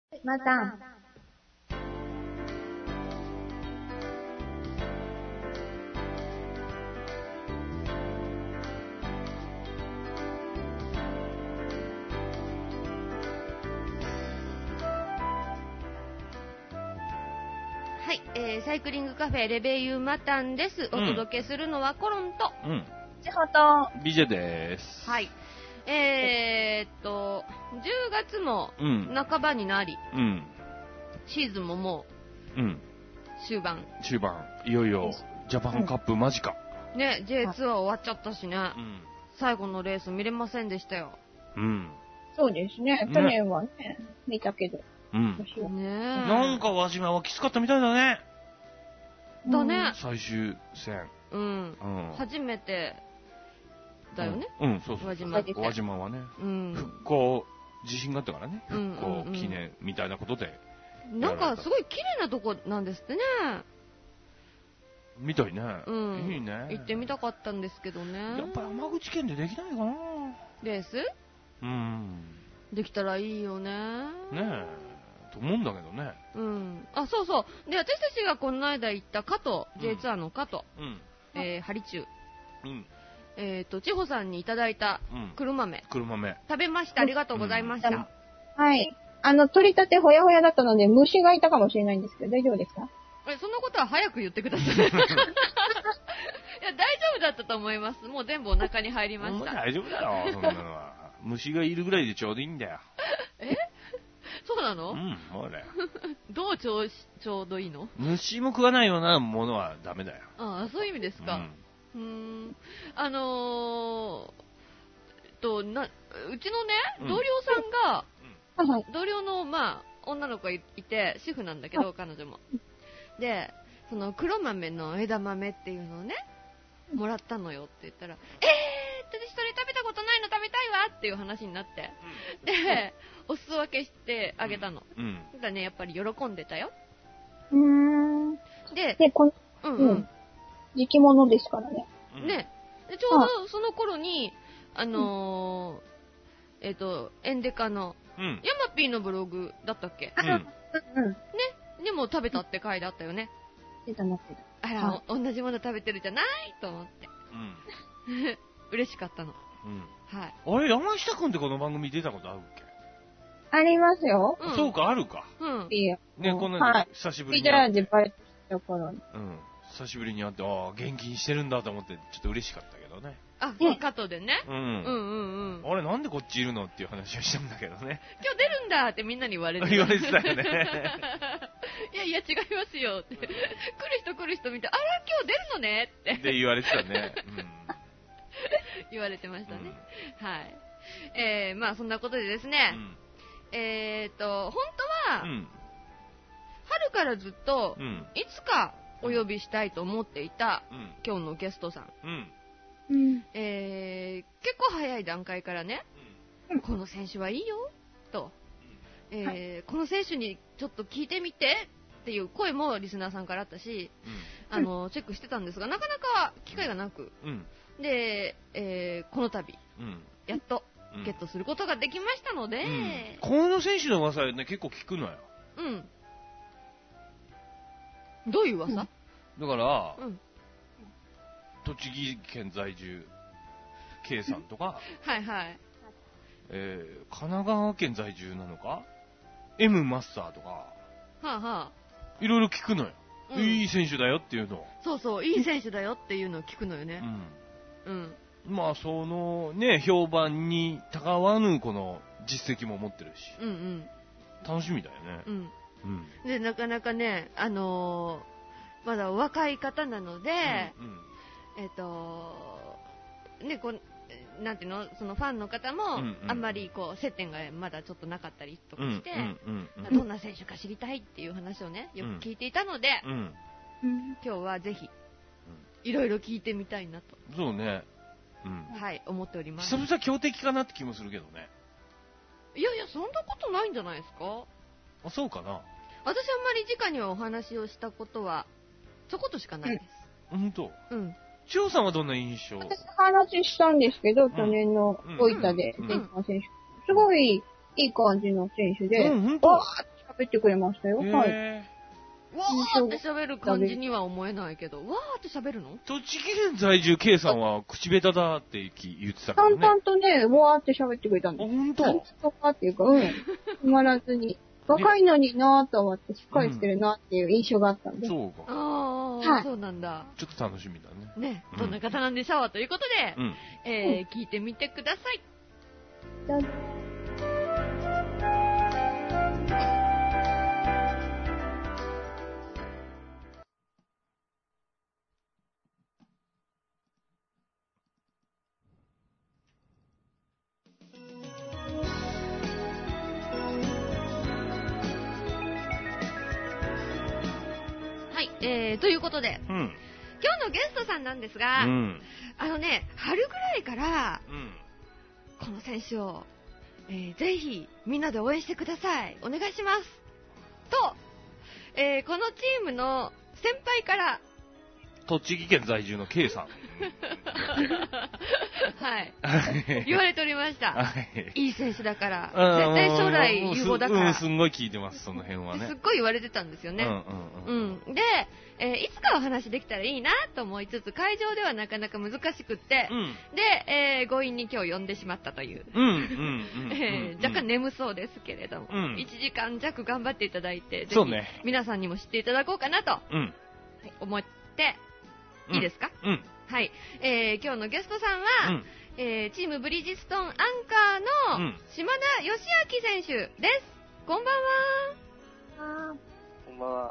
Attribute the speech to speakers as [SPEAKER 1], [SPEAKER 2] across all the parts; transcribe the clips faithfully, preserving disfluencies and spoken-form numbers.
[SPEAKER 1] また。
[SPEAKER 2] はい、えー、サイクリングカフェレベユーマタンです。お届けするのはコロンと、
[SPEAKER 3] うん。
[SPEAKER 1] ちほと、
[SPEAKER 3] ビジェです。
[SPEAKER 2] はい。えーっと、じゅうがつも半ばになり、
[SPEAKER 3] うん。
[SPEAKER 2] シーズンもも
[SPEAKER 3] うん。
[SPEAKER 2] う終盤。
[SPEAKER 3] 終盤、いよいよ、ジャパンカップ間近。
[SPEAKER 2] ね、ジェイツアー終わっちゃったしね。
[SPEAKER 3] うん。
[SPEAKER 2] 最後のレース見れませんでしたよ。
[SPEAKER 3] うん。
[SPEAKER 1] そうですね。去年はね、見たけど。
[SPEAKER 3] うん。
[SPEAKER 2] ねえ。
[SPEAKER 3] なんか輪島はきつかったみたいだね。
[SPEAKER 2] だね。
[SPEAKER 3] 最終戦。
[SPEAKER 2] うん。
[SPEAKER 3] うん。
[SPEAKER 2] 初めてだよね。
[SPEAKER 3] うん、うん、そうそう。
[SPEAKER 2] 輪島。
[SPEAKER 3] 輪島はね。
[SPEAKER 2] うん。
[SPEAKER 3] 復興、地震があったからね。
[SPEAKER 2] うん
[SPEAKER 3] 復興記念みたいなことで。
[SPEAKER 2] なんかすごい綺麗なとこなんですってね。
[SPEAKER 3] みたいね。
[SPEAKER 2] うん。
[SPEAKER 3] いいね。
[SPEAKER 2] 行ってみたかったんですけどね。
[SPEAKER 3] やっぱ山口県でできないかな。
[SPEAKER 2] レース？
[SPEAKER 3] うん。
[SPEAKER 2] できたらいいよね。
[SPEAKER 3] ねえ。と思うんだけどね。
[SPEAKER 2] うん。あ、そうそう。で、私たちがこの間行った加藤、ジェイツアー の加藤、
[SPEAKER 3] うん。
[SPEAKER 2] えー、ハリチュウ。
[SPEAKER 3] うん。
[SPEAKER 2] えっと、千穂さんにいただいた黒豆。
[SPEAKER 3] 黒豆。
[SPEAKER 2] 食べました。ありがとうございました。うん、
[SPEAKER 1] はい。あの、取り立てほやほやだったので、虫がいたかもしれないんですけど、大丈夫ですか？
[SPEAKER 2] え、そのことは早く言ってください。いや、大丈夫だったと思います。もう全部お腹に入りました。
[SPEAKER 3] 大丈夫だろ、そんなのは。虫がいるぐらいでちょうどいいんだよ。
[SPEAKER 2] え？そうなの？
[SPEAKER 3] うん、そうだよ。
[SPEAKER 2] どうちょう、ちょうどいいの？
[SPEAKER 3] 虫も食わないようなものはダメだよ。
[SPEAKER 2] ああ、そういう意味ですか。うん。うーん。あのー、と、な、うちのね、同僚さんが、うん、同僚の、まあ、女の子がいて、主婦なんだけど、彼女も。で、その黒豆の枝豆っていうのをね、もらったのよって言ったら、えー、私それ食べたことないの食べたいわっていう話になって、うん、で、お裾分けしてあげたの。うん。だからね、やっぱり喜んでたよ。
[SPEAKER 1] うーん。
[SPEAKER 2] で、
[SPEAKER 1] で、この、
[SPEAKER 2] うんうん。
[SPEAKER 1] 時期物ですからね。
[SPEAKER 2] ね。で、ちょうどその頃に、あのー、えっと、エンデカの、うん、ヤマピーのブログだったっけ？
[SPEAKER 1] うん。うん。
[SPEAKER 2] ね。でも食べたって書いてあったよね。
[SPEAKER 1] 出たなってた。
[SPEAKER 2] あら、同じもの食べてるじゃないと思って。うん。嬉しかったの。うん。はい。
[SPEAKER 3] あれ、山下くんってこの番組出たことあるっけ？
[SPEAKER 1] ありますよ。
[SPEAKER 3] うん、そうか、あるか。
[SPEAKER 2] うん。
[SPEAKER 3] いいよ。ね、こんなに久しぶりに。
[SPEAKER 1] ピーターでバイトした頃に。
[SPEAKER 3] うん。久しぶりに会って、ああ、元気にしてるんだと思って、ちょっと嬉しかったけどね。
[SPEAKER 2] あ、加藤でね。うん。うんうんうん。
[SPEAKER 3] あれ、なんでこっちいるのっていう話をしたんだけどね。
[SPEAKER 2] 今日出るんだってみんなに言われて。
[SPEAKER 3] 言われてたよね。
[SPEAKER 2] いやいや、違いますよって。来る人来る人見て、あら、今日出るのねって。
[SPEAKER 3] って言われてたね。うん。
[SPEAKER 2] 言われてましたね。うん、はい。えー、まあそんなことでですね。うん、えーと、本当は、うん、春からずっと、うん、いつかお呼びしたいと思っていた、うん、今日のゲストさん。うんうん、えー、結構早い段階からね、うん、この選手はいいよ、と、えーはい、この選手にちょっと聞いてみてっていう声もリスナーさんからあったし、うん、あの、チェックしてたんですが、なかなか機会がなく、うん、で、えー、この度、うん、やっとゲットすることができましたので、うん、
[SPEAKER 3] この選手の噂ね、結構聞くのよ。
[SPEAKER 2] うん。どういう噂？
[SPEAKER 3] だから、うん栃木県在住 K さんとか、
[SPEAKER 2] はいはい。
[SPEAKER 3] えー、神奈川県在住なのか ?M マスターとか、は
[SPEAKER 2] あはあ、
[SPEAKER 3] いろいろ聞くのよ、うん。いい選手だよっていうのを。
[SPEAKER 2] そうそう、いい選手だよっていうのを聞くのよね。
[SPEAKER 3] うん。うん。まあ、そのね、評判にたがわぬこの実績も持ってるし。うんうん。楽しみだよね。うん。
[SPEAKER 2] うん。で、なかなかね、あのー、まだお若い方なので、うんうんえっと、ね、こう、なんていうの、そのファンの方も、あんまりこう、接点がまだちょっとなかったりとかして、どんな選手か知りたいっていう話をね、よく聞いていたので、うん、今日はぜひ、いろいろ聞いてみたいなと。
[SPEAKER 3] そうね。
[SPEAKER 2] うん、はい、思っております。
[SPEAKER 3] 久々強敵かなって気もするけどね。
[SPEAKER 2] いやいや、そんなことないんじゃないですか？
[SPEAKER 3] あ、そうかな。
[SPEAKER 2] 私あんまり直にはお話をしたことは、ちょこっとしかないです。
[SPEAKER 3] うん、ほんと？うん。千代さんはどんな印象？
[SPEAKER 1] 私話したんですけど、去年の大分で、全日本選手。すごいいい感じの選手で、うんうん、あ喋ってくれましたよ。はい。
[SPEAKER 2] わーって喋る感じには思えないけど、わーって喋るの？
[SPEAKER 3] 栃木県在住 K さんは口下手だって言ってたからね。
[SPEAKER 1] 淡々とね、わーって喋ってくれたんです。
[SPEAKER 3] あ、ほんと？
[SPEAKER 1] わーっていうか、うん。止まらずに。若いのになーと思ってしっかりしてるなっていう印象があったんで。
[SPEAKER 3] うん、そうか。
[SPEAKER 2] ああ、はい、そうなんだ。
[SPEAKER 3] ちょっと楽しみだね。
[SPEAKER 2] ね、どんな方なんでしょうということで、うん、えー、聞いてみてください。どうぞ。えー、ということで、うん、今日のゲストさんなんですが、うん、あのね、春ぐらいから、うん、この選手を、えー、ぜひみんなで応援してください。お願いします。と、えー、このチームの先輩から、
[SPEAKER 3] 栃木県在住の K さん。
[SPEAKER 2] はい。言われておりました。はい、いい選手だから。絶対将来有望だから。
[SPEAKER 3] うん、すんごい聞いてます、その辺はね。
[SPEAKER 2] すっごい言われてたんですよね。うんうんうん、で、えー、いつかお話できたらいいなと思いつつ、会場ではなかなか難しくって、うん、で、えー、強引に今日呼んでしまったという。若干眠そうですけれども、うん、いちじかん弱頑張っていただいて、ぜひ皆さんにも知っていただこうかなと、うんはい、思って、いいですか、うん、はい、えー、今日のゲストさんは、うんえー、チームブリヂストンアンカーの島田義明選手です。こんばんは。
[SPEAKER 4] こんばんは。
[SPEAKER 2] はい。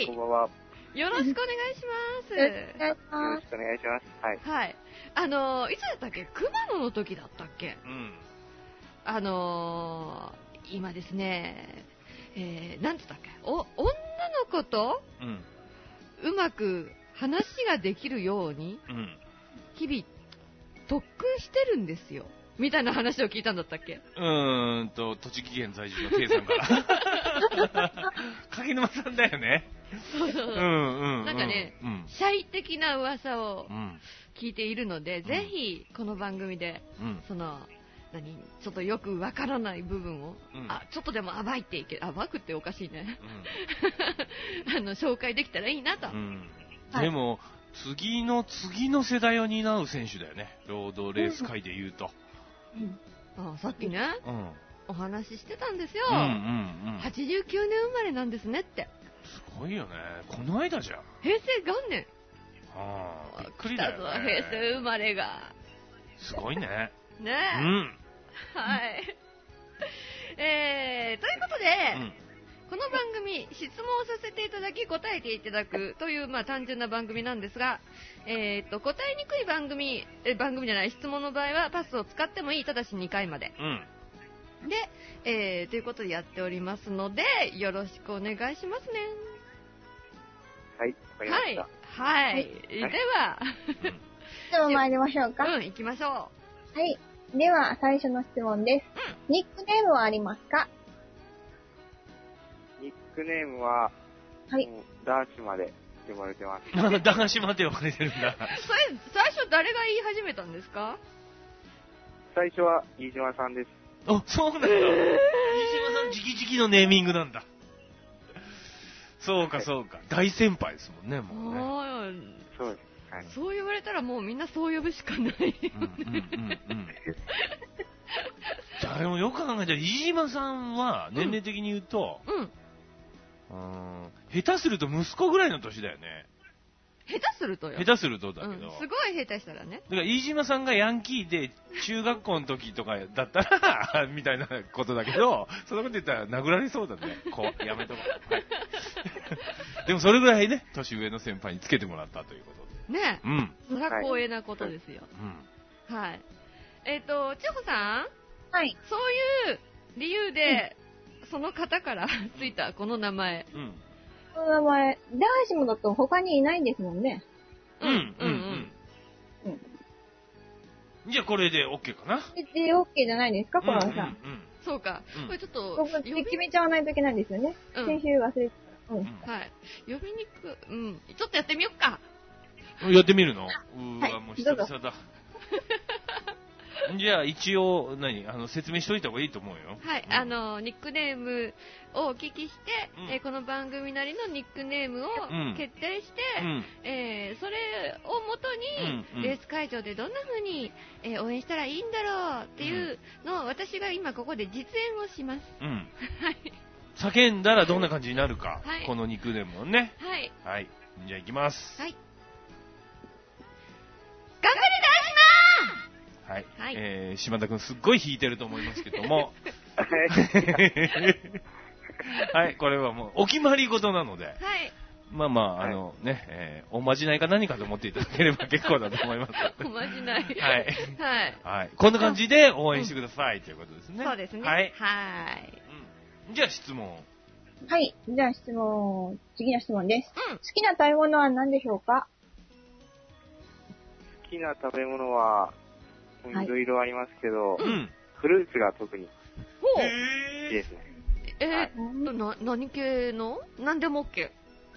[SPEAKER 4] こんばんは。
[SPEAKER 2] よろしくお願いします。
[SPEAKER 4] よろしくお願いします。はい。
[SPEAKER 2] はい。あのー、いつだったっけ？熊野の時だったっけ？うん。あのー、今ですね、えー、なんつったっけ？お、女の子と、うん、うまく話ができるように、うん、日々特訓してるんですよみたいな話を聞いたんだったっけ？
[SPEAKER 3] うーんと栃木県在住の K さんから柿沼さんだよね。
[SPEAKER 2] そうそうそう、うんうんうん、なんかね、うん、シャイ的な噂を聞いているので、うん、ぜひこの番組で、うん、その何ちょっとよくわからない部分を、うん、あちょっとでも暴いていけ暴くっておかしいね、うん、あの紹介できたらいいなと、うん
[SPEAKER 3] はい、でも次の次の世代を担う選手だよね、ロードレース界で言うと、
[SPEAKER 2] うん、あさっきね、うん、お話ししてたんですよ、うんうんうん、はちじゅうきゅうねん生まれなんですねって。
[SPEAKER 3] すごいよね、この間じゃん、
[SPEAKER 2] 平成元年、
[SPEAKER 3] はあ、びっくりだよね、
[SPEAKER 2] 平成生まれが
[SPEAKER 3] すごいね
[SPEAKER 2] ねえ、うん、はいえー、ということで、うんこの番組、質問をさせていただき答えていただくという、まあ、単純な番組なんですが、えー、と答えにくい番組え番組じゃない質問の場合はパスを使ってもいい、ただしにかいまで、うん、で、えー、ということでやっておりますのでよろしくお願いしますね。
[SPEAKER 4] はい、わかりました。
[SPEAKER 2] はい、はい、では
[SPEAKER 1] では参りましょうか。
[SPEAKER 2] うん、行きましょう。は
[SPEAKER 1] い、では最初の質問です、うん、ニックネームはありますか？
[SPEAKER 4] ニックネームは、はい、ダーシまで呼ばれてます。
[SPEAKER 3] ダーシまで呼ばれてるんだ。
[SPEAKER 2] それ、最初誰が言い始めたんですか？
[SPEAKER 4] 最初は飯島さんです。
[SPEAKER 3] あ、そうなんだ。飯島さん直々のネーミングなんだ。そうかそうか。大先輩ですもんね、もうね。
[SPEAKER 4] あそうです。はい、
[SPEAKER 2] そう言われたらもうみんなそう呼ぶしかない。うんうんうんうん。
[SPEAKER 3] でもよく考えたら飯島さんは年齢的に言うと、うんうんうん下手すると息子ぐらいの年だよね。
[SPEAKER 2] 下手するとよ。
[SPEAKER 3] 下手するとだけど、うん、
[SPEAKER 2] すごい下手したらね。
[SPEAKER 3] だから飯島さんがヤンキーで中学校の時とかだったらみたいなことだけど、そんなこと言ったら殴られそうだね。こうやめとこう。はい、でもそれぐらいね、年上の先輩につけてもらったということで。
[SPEAKER 2] ねえ。うん。それは光栄なことですよ。うん。はい。えっ、ー、と千穂さん。
[SPEAKER 1] はい。
[SPEAKER 2] そういう理由で、うん、その方からついたこの名前。うん。
[SPEAKER 1] この名前、ダーシモだと他にいないんですもんね。
[SPEAKER 3] うん、うん、うん。うん。じゃあこれで OK かな？
[SPEAKER 1] で、OK じゃないですか、コロンさん。うん、うん。
[SPEAKER 2] そうか。これちょっと、
[SPEAKER 1] 僕、決めちゃわないといけないんですよね。うん、先週忘れてた。うん。
[SPEAKER 2] はい。呼びにく、うん。ちょっとやってみよっか。
[SPEAKER 3] やってみるの？うーわ、もう久々だ。 じゃあ一応、何あの、説明しといた方がいいと思うよ。
[SPEAKER 2] はい、
[SPEAKER 3] うん、
[SPEAKER 2] あの、ニックネームをお聞きして、
[SPEAKER 3] うん、
[SPEAKER 2] えー、この番組なりのニックネームを決定して、
[SPEAKER 3] うん、
[SPEAKER 2] えー、それをもとに、
[SPEAKER 3] うん、
[SPEAKER 2] レース会場でどんな風に、えー、応援したらいいんだろうっていうのを私が今ここで実演をします。
[SPEAKER 3] うん。
[SPEAKER 2] はい。
[SPEAKER 3] 叫んだらどんな感じになるか。
[SPEAKER 2] はい、
[SPEAKER 3] このニックネームをね。
[SPEAKER 2] はい。
[SPEAKER 3] はい。じゃあ行きます。
[SPEAKER 2] はい。頑張れ
[SPEAKER 3] はい。
[SPEAKER 2] はい、
[SPEAKER 3] えー、島田くんすっごい弾いてると思いますけども。はい、これはもうお決まり事なので。
[SPEAKER 2] はい。
[SPEAKER 3] まあまあ、あのね、えー、おまじないか何かと思っていただければ結構だと思います。
[SPEAKER 2] おまじない。
[SPEAKER 3] はい。
[SPEAKER 2] はい。
[SPEAKER 3] はい。こんな感じで応援してください、うん、ということですね。
[SPEAKER 2] そうですね。
[SPEAKER 3] はい。
[SPEAKER 2] はい。
[SPEAKER 3] うん。じゃあ質問。
[SPEAKER 1] はい。じゃあ質問、次の質問です。
[SPEAKER 2] うん。
[SPEAKER 1] 好きな食べ物は何でしょうか？
[SPEAKER 4] 好きな食べ物は、いろいろありますけど、
[SPEAKER 3] うん。
[SPEAKER 4] フルーツが特に
[SPEAKER 2] ほう。
[SPEAKER 4] 好きですね。
[SPEAKER 2] えー、っと、な、何系の？何でも OK？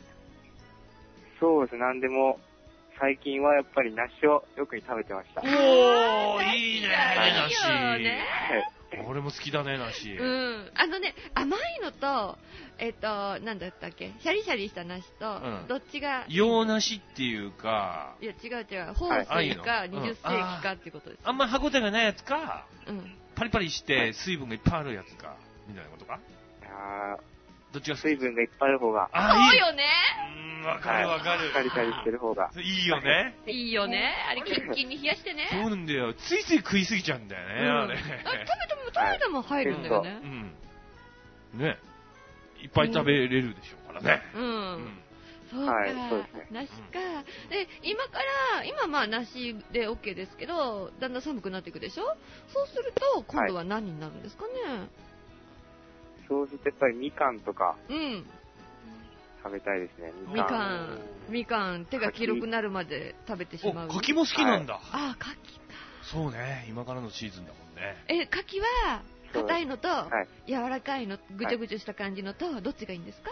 [SPEAKER 4] そうですね、何でも。最近はやっぱり梨をよく食べてました。
[SPEAKER 3] おー、いいね、梨。
[SPEAKER 2] いいよね。
[SPEAKER 3] 俺も好きだね、梨。
[SPEAKER 2] うん。あのね、甘いのと、えっと、なんだったっけ、シャリシャリした梨と、うん、どっちが。
[SPEAKER 3] 洋梨っていうか。
[SPEAKER 2] いや、違う違う。豊水かにじゅっ世紀かっていうことです、ね。
[SPEAKER 3] あんまり歯応えがないやつか、
[SPEAKER 2] うん。
[SPEAKER 3] パリパリして水分がいっぱいあるやつか、みたいなことか。
[SPEAKER 4] あー。
[SPEAKER 3] どっちが
[SPEAKER 4] 水分がいっぱいある方が。
[SPEAKER 2] あ、そうよね。
[SPEAKER 3] うん、わかるわかる。
[SPEAKER 4] カリカリしてる方が。
[SPEAKER 3] いいよね。
[SPEAKER 2] いいよね。あれ、キンキンに冷やしてね。
[SPEAKER 3] そうなんだよ。ついつい食いすぎちゃうんだよね、うん、あれ。
[SPEAKER 2] あ、食べても食べても入るんだよね。
[SPEAKER 3] うん。ね。いっぱい食べれるでしょうからね。
[SPEAKER 2] うん。うん、そうか、はい、そうですね。梨か。で、今から、今まあ梨で OK ですけど、だんだん寒くなっていくでしょ？そうすると、今度は何になるんですかね？はい、
[SPEAKER 4] そうするとやっぱりみかんとか、
[SPEAKER 2] うん。
[SPEAKER 4] 食べたいですね。
[SPEAKER 2] みかん。みかん、手が黄色くなるまで食べてしまう。
[SPEAKER 3] 柿も好きなんだ。はい、
[SPEAKER 2] ああ、柿か。
[SPEAKER 3] そうね、今からのシーズンだもんね。
[SPEAKER 2] え、柿は、硬いのと、はい、柔らかいの、ぐちょぐちょした感じのと、はい、どっちがいいんですか？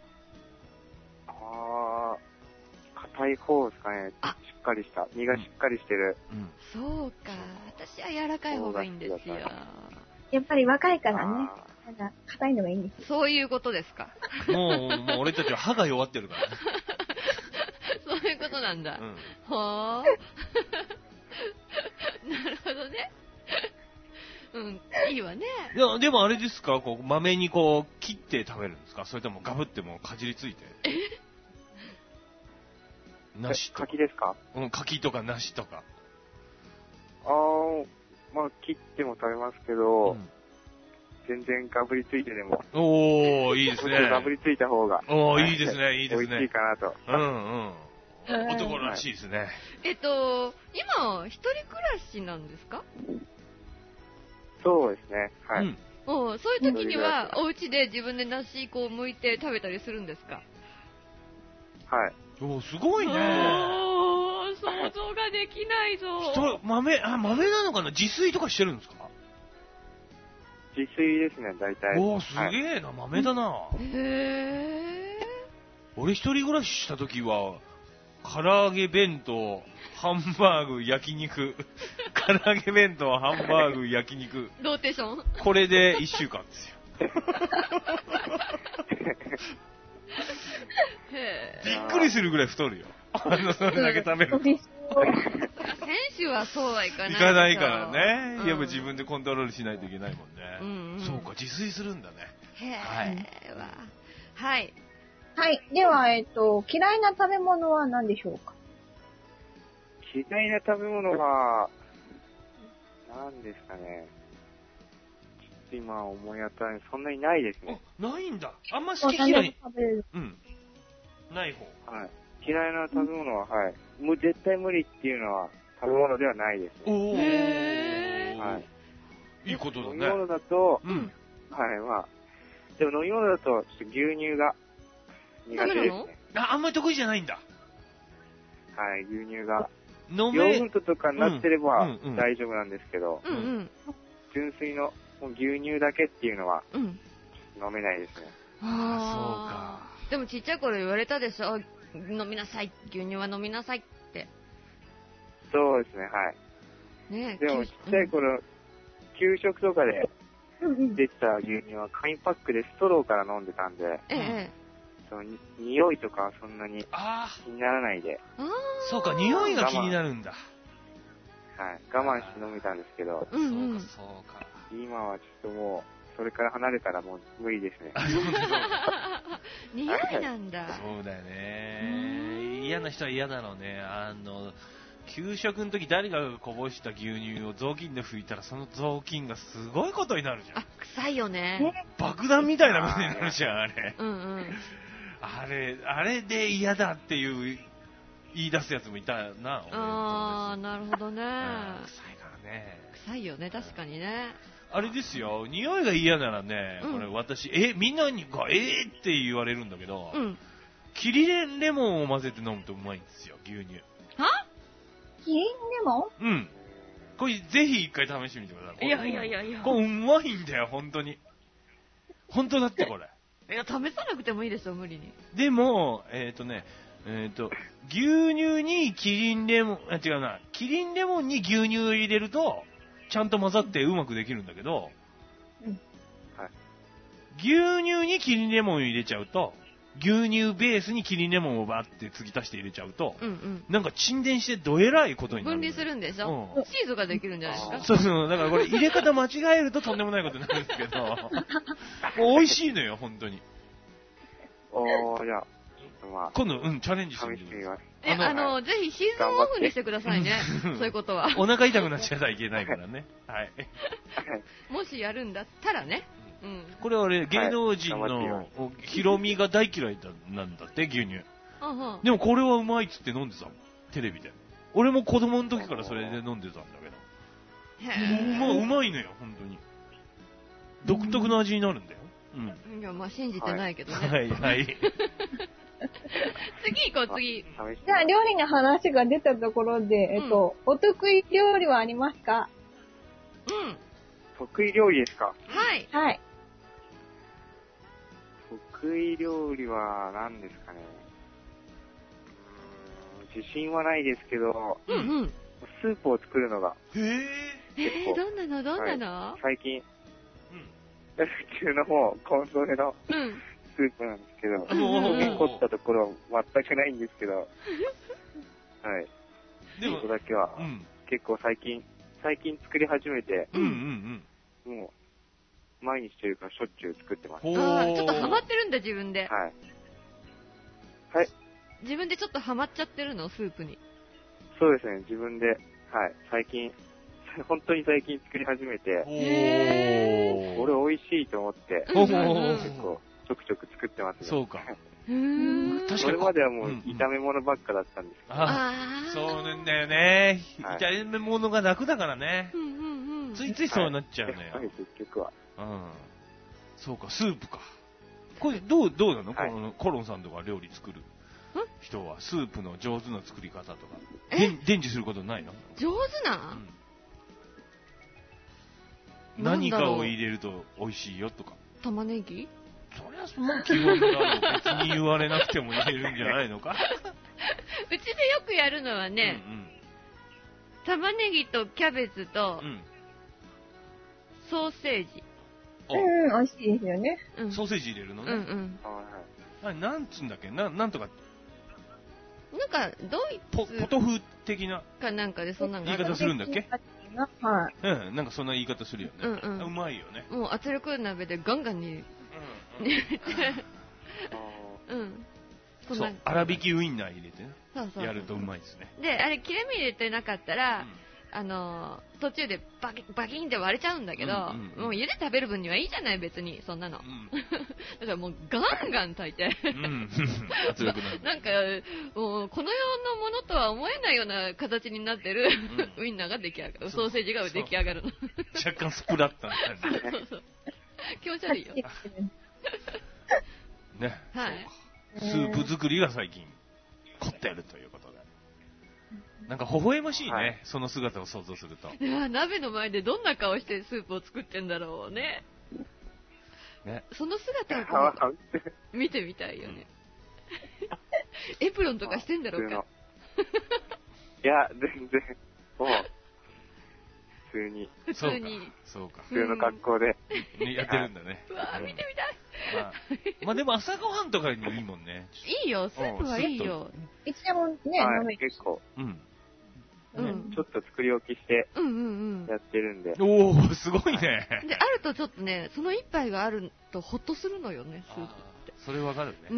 [SPEAKER 4] ああ、硬い方ですかね。しっかりした。身がしっかりしてる。
[SPEAKER 2] うん、そうか。私は柔らかい方がいいんですよ。
[SPEAKER 1] やっぱり若いからね。ただ、硬いのがいいんです。
[SPEAKER 2] そういうことですか。
[SPEAKER 3] もう、もう俺たちは歯が弱ってるから。
[SPEAKER 2] そういうことなんだ。うん、ほー。なるほどね。うん、いいわね。
[SPEAKER 3] いや、でもあれですか、こう、豆にこう、切って食べるんですか？それともガブってもかじりついて。
[SPEAKER 2] え？
[SPEAKER 3] 梨とか。
[SPEAKER 4] 柿ですか？
[SPEAKER 3] うん、柿とか梨とか。
[SPEAKER 4] あー、まあ、切っても食べますけど、うん、全然ガブりついてでも。
[SPEAKER 3] おー、いいですね。
[SPEAKER 4] ガブりついた方が。
[SPEAKER 3] おー、いいですね、いいですね。
[SPEAKER 4] 美味しいかなと。
[SPEAKER 3] うんうん。男らしいですね。はい、
[SPEAKER 2] えっと、今、一人暮らしなんですか？
[SPEAKER 4] そうですね。はい。うん、
[SPEAKER 2] おそういう時には、お家で自分で梨こう剥いて食べたりするんですか？
[SPEAKER 4] はい。
[SPEAKER 3] おすごいね。
[SPEAKER 2] お想像ができないぞ。
[SPEAKER 3] 豆、あ、豆なのかな？自炊とかしてるんですか？
[SPEAKER 4] 自炊ですね、大体。
[SPEAKER 3] おすげえな、はい、豆だな。
[SPEAKER 2] へえ。
[SPEAKER 3] 俺一人暮らしした時は、唐揚げ弁当、ハンバーグ、焼肉。唐揚げ弁当、ハンバーグ、焼肉。
[SPEAKER 2] ローテーション？
[SPEAKER 3] これで一週間ですよ。びっくりするぐらい太るよ。あの、それだけ食べると。
[SPEAKER 2] 選手はそうはいかない。
[SPEAKER 3] いかないからね。うん、やっぱ自分でコントロールしないといけないもんね。うんうん、そうか、自炊するんだね。
[SPEAKER 2] へぇー。はい。はい。
[SPEAKER 1] はい。では、えっと、嫌いな食べ物は何でしょうか？
[SPEAKER 4] 嫌いな食べ物は、何ですかね。ちょっと今思い当たらない。そんなにないですね。
[SPEAKER 3] あ、ないんだ。あんま好き嫌い。
[SPEAKER 1] 食べる。
[SPEAKER 3] うん。ない方。
[SPEAKER 4] はい。嫌いな食べ物は、はい。もう絶対無理っていうのは食べ物ではないです、ね。
[SPEAKER 3] おー。
[SPEAKER 2] へ
[SPEAKER 3] ー。はい。いいことだね。
[SPEAKER 4] 飲み物だと、
[SPEAKER 3] うん。
[SPEAKER 4] はい、まあ。でも飲み物だと、ちょっと牛乳が苦手ですね。
[SPEAKER 3] あ、あんまり得意じゃないんだ。
[SPEAKER 4] はい、牛乳が。
[SPEAKER 3] 飲め
[SPEAKER 4] ヨーグルトとかになってれば大丈夫なんですけど、
[SPEAKER 2] うんうん、
[SPEAKER 4] 純粋の牛乳だけっていうのは飲めないですね。
[SPEAKER 2] うん、ああ、そうか。でもちっちゃい頃言われたでしょ、飲みなさい、牛乳は飲みなさいって。
[SPEAKER 4] そうですね、はい。
[SPEAKER 2] ね
[SPEAKER 4] でもちっちゃい頃、うん、給食とかで出てた牛乳は紙パックでストローから飲んでたんで、ええ、その匂いとかはそんなに気にならないで。
[SPEAKER 3] あそうか、匂いが気になるんだ。
[SPEAKER 4] はい、我慢して飲めたんですけど、
[SPEAKER 3] うんうん、そうかそうか。
[SPEAKER 4] 今はちょっともう、それから離れたらもう無理ですね。
[SPEAKER 2] 匂いなんだ。
[SPEAKER 3] そうだよね。嫌な人は嫌だろうね。あの、給食の時誰がこぼした牛乳を雑巾で拭いたらその雑巾がすごいことになるじゃん。
[SPEAKER 2] あ、臭いよね。
[SPEAKER 3] 爆弾みたいなことになるじゃん、あれ。
[SPEAKER 2] うんうん。
[SPEAKER 3] あれ、あれで嫌だっていう言い出すやつもいたな。
[SPEAKER 2] あー、なるほどね。臭い
[SPEAKER 3] からね。
[SPEAKER 2] 臭いよね、確かにね。
[SPEAKER 3] あれですよ、匂いが嫌ならね、うん、これ私、え、みんなにが、えーって言われるんだけど、うん、キリンレモンを混ぜて飲むとうまいんですよ、牛乳。
[SPEAKER 1] は？キリンレモ
[SPEAKER 3] ン？うん。これぜひ一回試してみてください。
[SPEAKER 2] いやいやいやいや。
[SPEAKER 3] これうまいんだよ、本当に。本当だってこれ。
[SPEAKER 2] いや、試さなくてもいいですよ、無理に。
[SPEAKER 3] でも、えっとね、えっと、牛乳にキリンレモン、あ、違うな、キリンレモンに牛乳を入れると、ちゃんと混ざってうまくできるんだけど、うんはい、牛乳にキリンレモンを入れちゃうと、牛乳ベースにキリンレモンをバーって継ぎ足して入れちゃうと、うんうん、なんか沈殿してどえらいことになる。
[SPEAKER 2] 分離するんでしょ、うん、チーズができるんじゃないですか。
[SPEAKER 3] そうそう、だからこれ入れ方間違えるととんでもないことになるんですけど、美味しいのよ、本当に。
[SPEAKER 4] おー、じゃあ。
[SPEAKER 3] まあ、今度、うん、チャレンジしてみてください。
[SPEAKER 2] え、あの、あのぜひシーズンオフにしてくださいね。そういうことは。
[SPEAKER 3] お腹痛くなっちゃいけないからね。はい。
[SPEAKER 2] もしやるんだったらね。
[SPEAKER 3] うん。これは俺、芸能人のヒロミが大嫌いなんだって、牛乳。でもこれはうまいっつって飲んでたもん。テレビで。俺も子供の時からそれで飲んでたんだけど。へぇ。まあ、うまいのよ、本当に。独特の味になるんだよ。
[SPEAKER 2] うん。いや、まあ、信じてないけどね。
[SPEAKER 3] はい、はい。
[SPEAKER 2] 次行こう、次。
[SPEAKER 1] じゃあ、料理の話が出たところで、えっと、うん、お得意料理はありますか？
[SPEAKER 2] うん。
[SPEAKER 4] 得意料理ですか？
[SPEAKER 2] はい。
[SPEAKER 1] はい。
[SPEAKER 4] 得意料理は何ですかね。うーん、自信はないですけど、うんうん。スープを作るのが。
[SPEAKER 3] へぇー。
[SPEAKER 2] えー、どんなのどんなの、
[SPEAKER 4] はい、最近、うん。普通のもう、コンソメの、うん。スープなんですけど、凝ったところは全くないんですけど、はい。でも、そこだけは、うん、結構最近、最近作り始めて、うんうんうん、もう、毎日というかしょっちゅう作ってます。
[SPEAKER 2] ああ、ちょっとハマってるんだ、自分で。
[SPEAKER 4] はい。はい。
[SPEAKER 2] 自分でちょっとハマっちゃってるの、スープに。
[SPEAKER 4] そうですね、自分で、はい、最近、本当に最近作り始めて、
[SPEAKER 2] へー。
[SPEAKER 4] これ美味しいと思って、結構、ちょくちょく作ってますね。
[SPEAKER 3] そうか。
[SPEAKER 2] うーん。
[SPEAKER 4] 確かに。それまではもう炒め物ばっかだったんですけど。
[SPEAKER 3] ああ。そうなんだよね。炒め物が楽だからね。ついついそうなっちゃうのよ。
[SPEAKER 4] はい、結局は。
[SPEAKER 3] うん。そうか、スープか。これ、どう、どうなの、はい、このコロンさんとか料理作る人は、スープの上手な作り方とか。伝授することないの？
[SPEAKER 2] 上手な、
[SPEAKER 3] うん、何かを入れると美味しいよとか。
[SPEAKER 2] 玉ねぎ？
[SPEAKER 3] そりゃその基本だろう。別に言われなくても入れるんじゃないのか。
[SPEAKER 2] うちでよくやるのはね、うんうん、玉ねぎとキャベツと、うん、ソーセージ。
[SPEAKER 1] うん、美味しいですよね。
[SPEAKER 3] うん、ソーセージ入れるのね。
[SPEAKER 2] うんうん。
[SPEAKER 3] あ、なんつうんだっけな、なんとか。
[SPEAKER 2] なんか、ドイツ。
[SPEAKER 3] ポ、ポトフ的な。
[SPEAKER 2] かなんかでそんなの
[SPEAKER 3] 言い方するんだっけ？
[SPEAKER 1] はい。
[SPEAKER 3] うん、なんかそんな言い方するよね。うんうん。うまいよね。
[SPEAKER 2] もう圧力鍋でガンガンに。うん。うん。
[SPEAKER 3] そう、粗挽きウインナー入れてね。そうそう。やるとうまいですね。
[SPEAKER 2] で、あれ切れ目入れてなかったら、あの、途中でバキバキンって割れちゃうんだけど、もう家で食べる分にはいいじゃない、別に、そんなの。だからもうガンガン炊いて。うん。
[SPEAKER 3] 圧力鍋。
[SPEAKER 2] なんか、もうこの世のものとは思えないような形になってるウインナーが出来上がる。ソーセージが出来上がるの。
[SPEAKER 3] 若干スプラッタみたいな。
[SPEAKER 2] そうそう。気持ち悪いよ。
[SPEAKER 3] ね。
[SPEAKER 2] はい。
[SPEAKER 3] スープ作りが最近凝ってるということで。なんか微笑ましいね、はい、その姿を想像すると。
[SPEAKER 2] いや、鍋の前でどんな顔してスープを作ってんだろうね。
[SPEAKER 3] ね。
[SPEAKER 2] その姿を見てみたいよね。エプロンとかしてんだろうか。
[SPEAKER 4] いや、全然、もう、 通に。
[SPEAKER 2] 普通に。
[SPEAKER 3] そうか。
[SPEAKER 4] 普通の格好で。
[SPEAKER 3] やってるんだね。
[SPEAKER 2] うわぁ、見てみたい。
[SPEAKER 3] まあ、まあでも朝ごはんとかにいいもんね。
[SPEAKER 2] いいよ、スープはいいよ。
[SPEAKER 1] いつでもね、飲める。
[SPEAKER 4] 結構。
[SPEAKER 3] うん。
[SPEAKER 2] うん、
[SPEAKER 4] ちょっと作り置きして、
[SPEAKER 2] うんうんうん。
[SPEAKER 4] やってるんで。
[SPEAKER 3] おー、すごいね。
[SPEAKER 2] で、あるとちょっとね、その一杯があるとホッとするのよね、スープって。
[SPEAKER 3] それわかるね。
[SPEAKER 2] うん。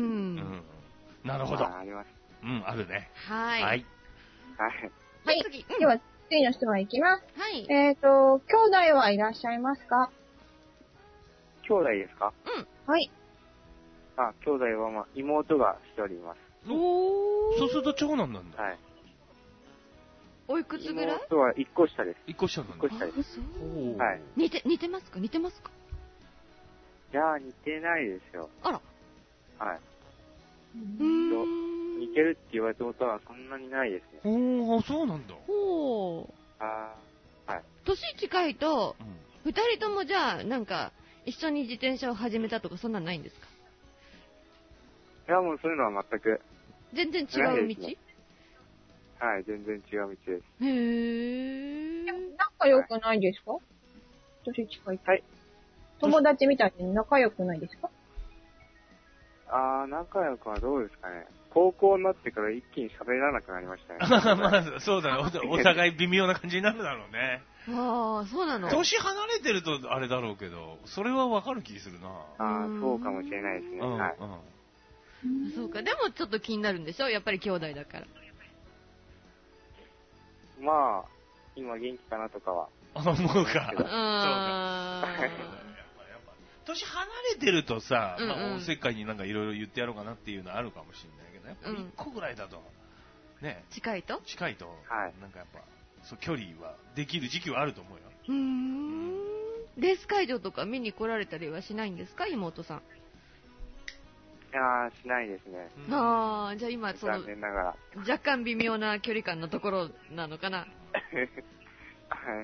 [SPEAKER 3] なるほど。
[SPEAKER 4] あります。
[SPEAKER 3] うん、あるね。
[SPEAKER 2] はい。
[SPEAKER 4] はい。
[SPEAKER 1] はい。次。では、次の質問いきます。
[SPEAKER 2] はい。
[SPEAKER 1] えっと、兄弟はいらっしゃいますか？
[SPEAKER 4] 兄弟ですか？
[SPEAKER 2] うん。
[SPEAKER 1] はい。
[SPEAKER 4] あ、兄弟はまあ、妹が一人います。
[SPEAKER 3] おー。そうすると長男なんだ。
[SPEAKER 4] はい。
[SPEAKER 2] おいくつぐらい？
[SPEAKER 4] 妹は一個下です。
[SPEAKER 3] 一個下なんだ。
[SPEAKER 4] 一個下です。
[SPEAKER 2] そう。
[SPEAKER 4] はい。
[SPEAKER 2] 似て、似てますか？似てますか？
[SPEAKER 4] いやー、似てないですよ。
[SPEAKER 2] あら。
[SPEAKER 4] はい。
[SPEAKER 2] うーん。
[SPEAKER 4] 似てるって言われたことはそんなにないですね。
[SPEAKER 3] おー、そうなんだ。
[SPEAKER 2] ほう。
[SPEAKER 4] あー、はい。
[SPEAKER 2] 年近いと、二、うん、人ともじゃあ、なんか、一緒に自転車を始めたとか、そんなんないんですか？
[SPEAKER 4] いや、もうそういうのは全く。
[SPEAKER 2] 全然違う道？
[SPEAKER 4] はい、全然違う道です。
[SPEAKER 2] へー。
[SPEAKER 1] でも仲良くないですか？はい、年近い。
[SPEAKER 4] はい。
[SPEAKER 1] 友達みたいに仲良くないですか？
[SPEAKER 4] あー、仲良くはどうですかね。高校になってから一気に喋らなくなりましたね。
[SPEAKER 3] まあ、そうだねお。お互い微妙な感じになるだろうね。
[SPEAKER 2] ああ、そうなの。
[SPEAKER 3] 年離れてるとあれだろうけど、それはわかる気するな。
[SPEAKER 4] ああ、そうかもしれないですね。うん、はい。
[SPEAKER 2] うん、そうか。でもちょっと気になるんでしょ？やっぱり兄弟だから。
[SPEAKER 4] まあ、今元気かなとかは。
[SPEAKER 3] 思うか。そうか。年離れてるとさ、うんうん、まあ、おせっかいになんかいろいろ言ってやろうかなっていうのあるかもしれないけど、やっぱいっこぐらいだと、ね。
[SPEAKER 2] 近いと
[SPEAKER 3] 近いと、はい、なんかやっぱ、そう、距離はできる時期はあると思うよ。
[SPEAKER 2] うーん。レース会場とか見に来られたりはしないんですか、妹さん。
[SPEAKER 4] いやー、しないですね。
[SPEAKER 2] ああ、じゃあ今、その、
[SPEAKER 4] 残念ながら。
[SPEAKER 2] 若干微妙な距離感のところなのかな。
[SPEAKER 4] はい。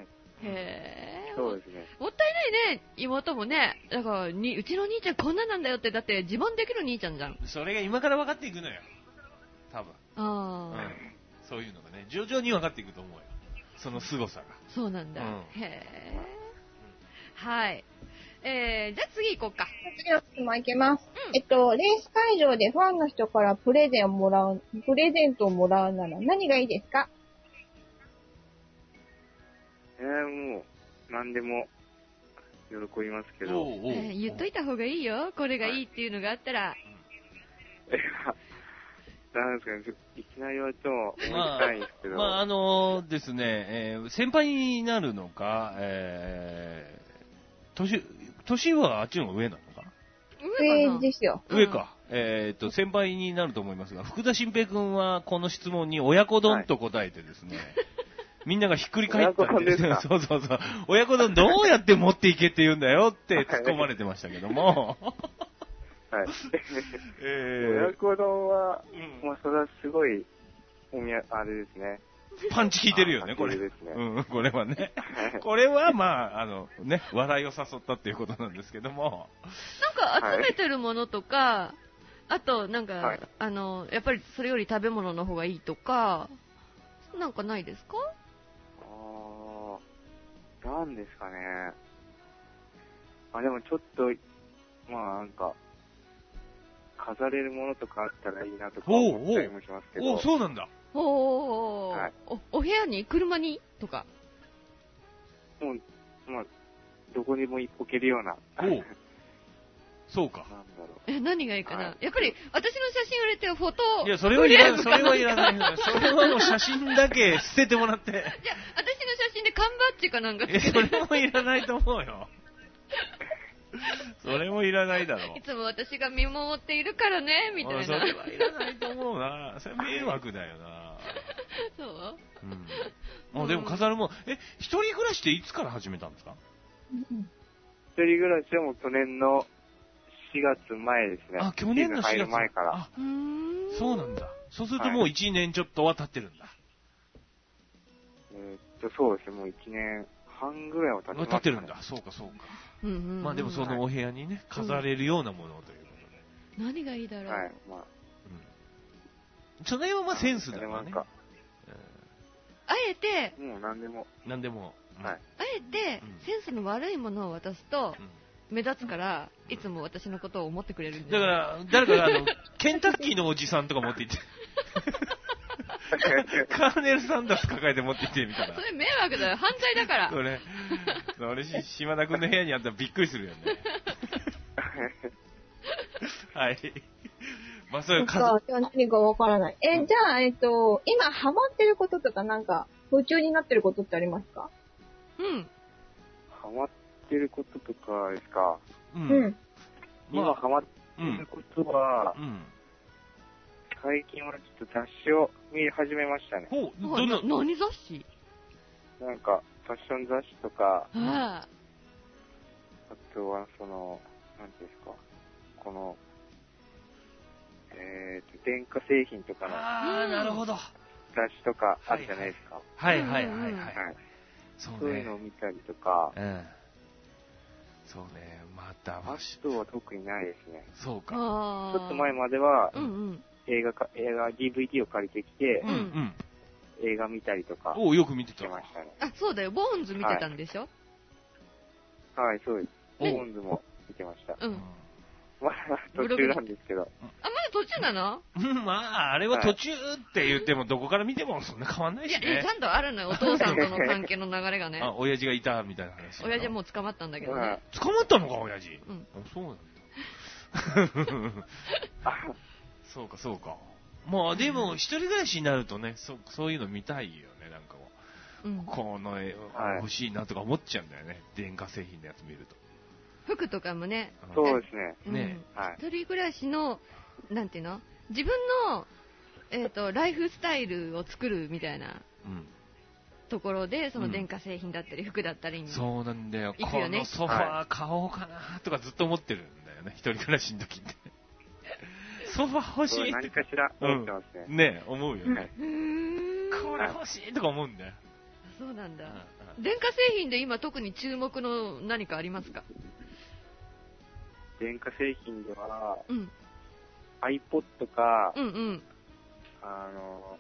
[SPEAKER 2] へー。
[SPEAKER 4] そうですね。
[SPEAKER 2] もったいないね、妹もね。だから、に、うちの兄ちゃんこんななんだよって、だって自慢できる兄ちゃんじゃん。
[SPEAKER 3] それが今から分かっていくのよ。多分。
[SPEAKER 2] ああ、うん。
[SPEAKER 3] そういうのがね、徐々に分かっていくと思うよ。その凄さが。
[SPEAKER 2] そうなんだ。うん、へー。はい。えー、じゃあ次行こうか。
[SPEAKER 1] 次の質問いけます。うん、えっと、レース会場でファンの人からプレゼンをもらう、プレゼントをもらうなら何がいいですか？
[SPEAKER 4] えー、もう、何でも、喜びますけど。
[SPEAKER 2] えー、言っといた方がいいよ。これがいいっていうのがあったら。
[SPEAKER 4] いや、なんですかね、いきなり言われても思いたいんですけど。
[SPEAKER 3] まあ、まあ、あのー、ですね、えー、先輩になるのか、えー、年、年はあっちの方が上なのかな？
[SPEAKER 1] 上ですよ。
[SPEAKER 3] 上か。うん、えっ、ー、と、先輩になると思いますが、福田新平君はこの質問に親子丼と答えてですね、はい、みんながひっくり返ったんですよ。そうそうそう。親子丼どうやって持っていけって言うんだよって突っ込まれてましたけども。
[SPEAKER 4] はい。えー、親子丼は、うん、まあ、それはすごい、おみや、あれですね。
[SPEAKER 3] パンチ効いてるよね、これ。ですね、うん、これはね。これは、まあ、あの、ね、笑いを誘ったっていうことなんですけども。
[SPEAKER 2] なんか集めてるものとか、はい、あと、なんか、はい、あの、やっぱりそれより食べ物の方がいいとか、なんかないですか？
[SPEAKER 4] ああ、なんですかね。あ、でもちょっと、まあなんか、飾れるものとかあったらいいなとか思ったりもしますけど。
[SPEAKER 3] おお、そうなんだ。
[SPEAKER 2] おー、はい、お、お部屋に車にとか。
[SPEAKER 4] もう、まあ、どこにも置けるような。
[SPEAKER 3] おそうか。
[SPEAKER 4] なんだろう。
[SPEAKER 2] え、何がいいかな、はい、やっぱり、私の写真売れてフォト。
[SPEAKER 3] いや、それはいらない。それはいらない。それはもう写真だけ捨ててもらって。じゃあ、
[SPEAKER 2] 私の写真で缶バッジかなんかつけて。
[SPEAKER 3] それもいらないと思うよ。それもいらないだろう。
[SPEAKER 2] いつも私が見守っているからね、みたいな。
[SPEAKER 3] それはいらないと思うな。それ迷惑だよな。
[SPEAKER 2] そう？
[SPEAKER 3] うん。あ、でも飾るもん。え、一人暮らしっていつから始めたんですか？
[SPEAKER 4] 一人暮らしはもう去年のしがつまえですね。
[SPEAKER 3] あ、去年のしがつ
[SPEAKER 4] 前から。
[SPEAKER 3] あ、そうなんだ。そうするともういちねんちょっとは経ってるんだ。はい、
[SPEAKER 4] えー、っと、そうですね。もういちねんはんぐらいは経ってます、ね。
[SPEAKER 3] 経ってるんだ。そうか、そうか。
[SPEAKER 2] うんうんうん、
[SPEAKER 3] まあでもそのお部屋にね、飾れるようなものということで。
[SPEAKER 2] 何がいいだろう。
[SPEAKER 4] はい、まあ。
[SPEAKER 3] うん。その辺はまあセンスだよね。
[SPEAKER 4] なんか、
[SPEAKER 2] あえて、
[SPEAKER 4] もう何でも。
[SPEAKER 3] 何でも。
[SPEAKER 2] あえてセンスの悪いものを渡すと、目立つから、いつも私のことを思ってくれるんで。
[SPEAKER 3] だから、誰かが、あの、ケンタッキーのおじさんとか持っていって。カーネル・サンダース抱えて持っていってみたいな。
[SPEAKER 2] それ迷惑だよ。犯罪だから。
[SPEAKER 3] それ、それ、島田くんの部屋にあったらびっくりするよね。はい。まあ、そういう
[SPEAKER 1] 数。そうか、何かわからない。え、じゃあ、えっと、今ハマってることとかなんか、夢中になってることってありますか？
[SPEAKER 2] うん。
[SPEAKER 4] ハマってることとかですか？
[SPEAKER 1] うん。
[SPEAKER 4] 今ハマってることは、うん。最近はちょっと雑誌を見始めましたね。
[SPEAKER 2] ほう、どんな、何雑誌？
[SPEAKER 4] なんか、ファッション雑誌とか、
[SPEAKER 2] ああ
[SPEAKER 4] とは、その、なんていうんですか、この、えーと、電化製品とかの、
[SPEAKER 3] ああ、なるほど。
[SPEAKER 4] 雑誌とかあるじゃないですか。
[SPEAKER 3] はいはいはいはい。はい、
[SPEAKER 4] そうね。そういうのを見たりとか、
[SPEAKER 3] うん。そうね、また、
[SPEAKER 4] あとは特にないですね。
[SPEAKER 3] そうか。
[SPEAKER 4] ちょっと前までは、うんうん、映画か、映画 ディーブイディー を借りてきて、うんうん、映画見たりとか。
[SPEAKER 3] およく見てた。
[SPEAKER 4] ましたね。
[SPEAKER 2] あ、そうだよ。ボーンズ見てたんでしょ？
[SPEAKER 4] はい、はい、そうです。ボーンズも見てました。うん。まだ途中なんですけど。あ、
[SPEAKER 2] まだ途中なの？
[SPEAKER 3] まあ、あれは途中って言っても、どこから見てもそんな変わんないしね。
[SPEAKER 2] いや、ちゃんとあるのよ。お父さんとの関係の流れがね。
[SPEAKER 3] あ、親父がいたみたいな話。
[SPEAKER 2] 親父はもう捕まったんだけどね。
[SPEAKER 3] 捕まったのか、親父。うん。あ、そうなんだ。そうか、そうか。まあ、でも、一人暮らしになるとね、そそういうの見たいよね、なんかもう。うん、この絵、欲しいなとか思っちゃうんだよね。電化製品のやつ見ると。
[SPEAKER 2] 服とかもね。
[SPEAKER 4] そうですね。
[SPEAKER 2] うん、ね、はい。一人暮らしの、なんていうの？自分の、えっと、ライフスタイルを作るみたいな、うん、ところで、その電化製品だったり、服だったりに、
[SPEAKER 3] そうなんだよ。このソファー買おうかなとかずっと思ってるんだよね。一人暮らしの時って。ソファー欲しい。
[SPEAKER 4] 何かしら思ってますね。
[SPEAKER 3] うん、ね思うよね。これ欲しいとか思うんだよ。
[SPEAKER 2] そうなんだ。電化製品で今特に注目の何かありますか？
[SPEAKER 4] 電化製品では、うん、iPod か、
[SPEAKER 2] うんうん、
[SPEAKER 4] あの、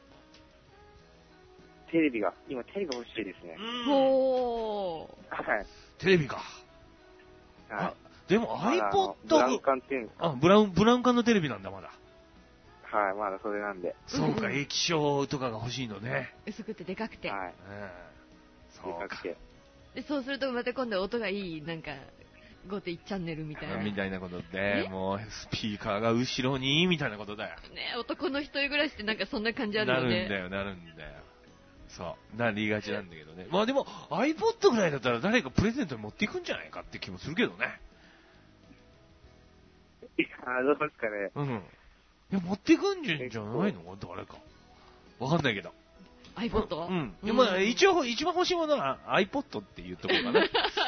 [SPEAKER 4] テレビが、今テレビ欲しいですね。
[SPEAKER 2] ほ
[SPEAKER 4] ー。はい。
[SPEAKER 3] テレビか。
[SPEAKER 4] はい。
[SPEAKER 3] でも iPod、
[SPEAKER 4] ブラウン管っていうんですか？
[SPEAKER 3] あ、ブラウン、ブラウン管のテレビなんだ、まだ。
[SPEAKER 4] はい、まだそれなんで。
[SPEAKER 3] そうか、液晶とかが欲しいのね。
[SPEAKER 2] 薄くてでかくて。
[SPEAKER 4] はい。うん。
[SPEAKER 3] そうか。
[SPEAKER 4] でかくて。
[SPEAKER 2] で、そうするとまた今度音がいい、なんか、ごてんいちチャンネルみたいな。
[SPEAKER 3] みたいなことで、もう、スピーカーが後ろに、みたいなことだよ。
[SPEAKER 2] ね、男の一人暮らしってなんかそんな感じあるよね。
[SPEAKER 3] なるんだよ、なるんだよ。そう。なりがちなんだけどね。まあでも、iPod ぐらいだったら誰かプレゼントに持っていくんじゃないかって気もするけどね。
[SPEAKER 4] いや、どうですかね。
[SPEAKER 3] うん。いや、持っていくんじゃないの誰か。わかんないけど。
[SPEAKER 2] iPod？
[SPEAKER 3] うん。でも、うん、一応、一番欲しいものは iPod って言うところかな。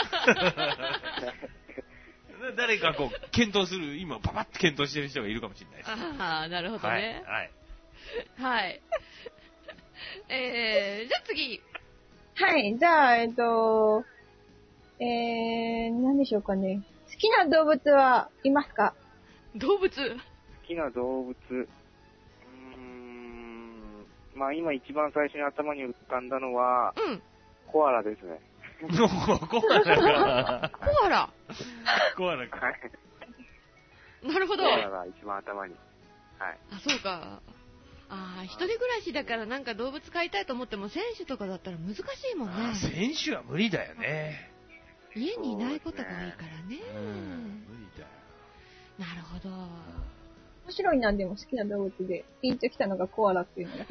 [SPEAKER 3] 誰かこう、検討する、今、パパッと検討してる人がいるかもしれないです。
[SPEAKER 2] ああ、なるほどね。
[SPEAKER 3] はい。
[SPEAKER 2] はい。はい、えー、じゃあ次。
[SPEAKER 1] はい、じゃあ、えっと、えー、何でしょうかね。好きな動物はいますか？
[SPEAKER 2] 動物？
[SPEAKER 4] 好きな動物、うーん、まあ今一番最初に頭に浮かんだのは、うん、コアラですね。
[SPEAKER 3] コアラ
[SPEAKER 2] コアラ
[SPEAKER 3] コアラか。
[SPEAKER 4] はい。
[SPEAKER 2] なるほど。
[SPEAKER 4] コアラが一番頭に。はい。
[SPEAKER 2] あ、そうか。ああ、一人暮らしだからなんか動物飼いたいと思っても選手とかだったら難しいもんね。
[SPEAKER 3] 選手は無理だよね。
[SPEAKER 2] 家にいないことが多いからね。
[SPEAKER 3] うん、無理だよ。
[SPEAKER 2] なるほど。
[SPEAKER 1] 面白いなんでも好きな動物でピンときたのがコアラっていうのが。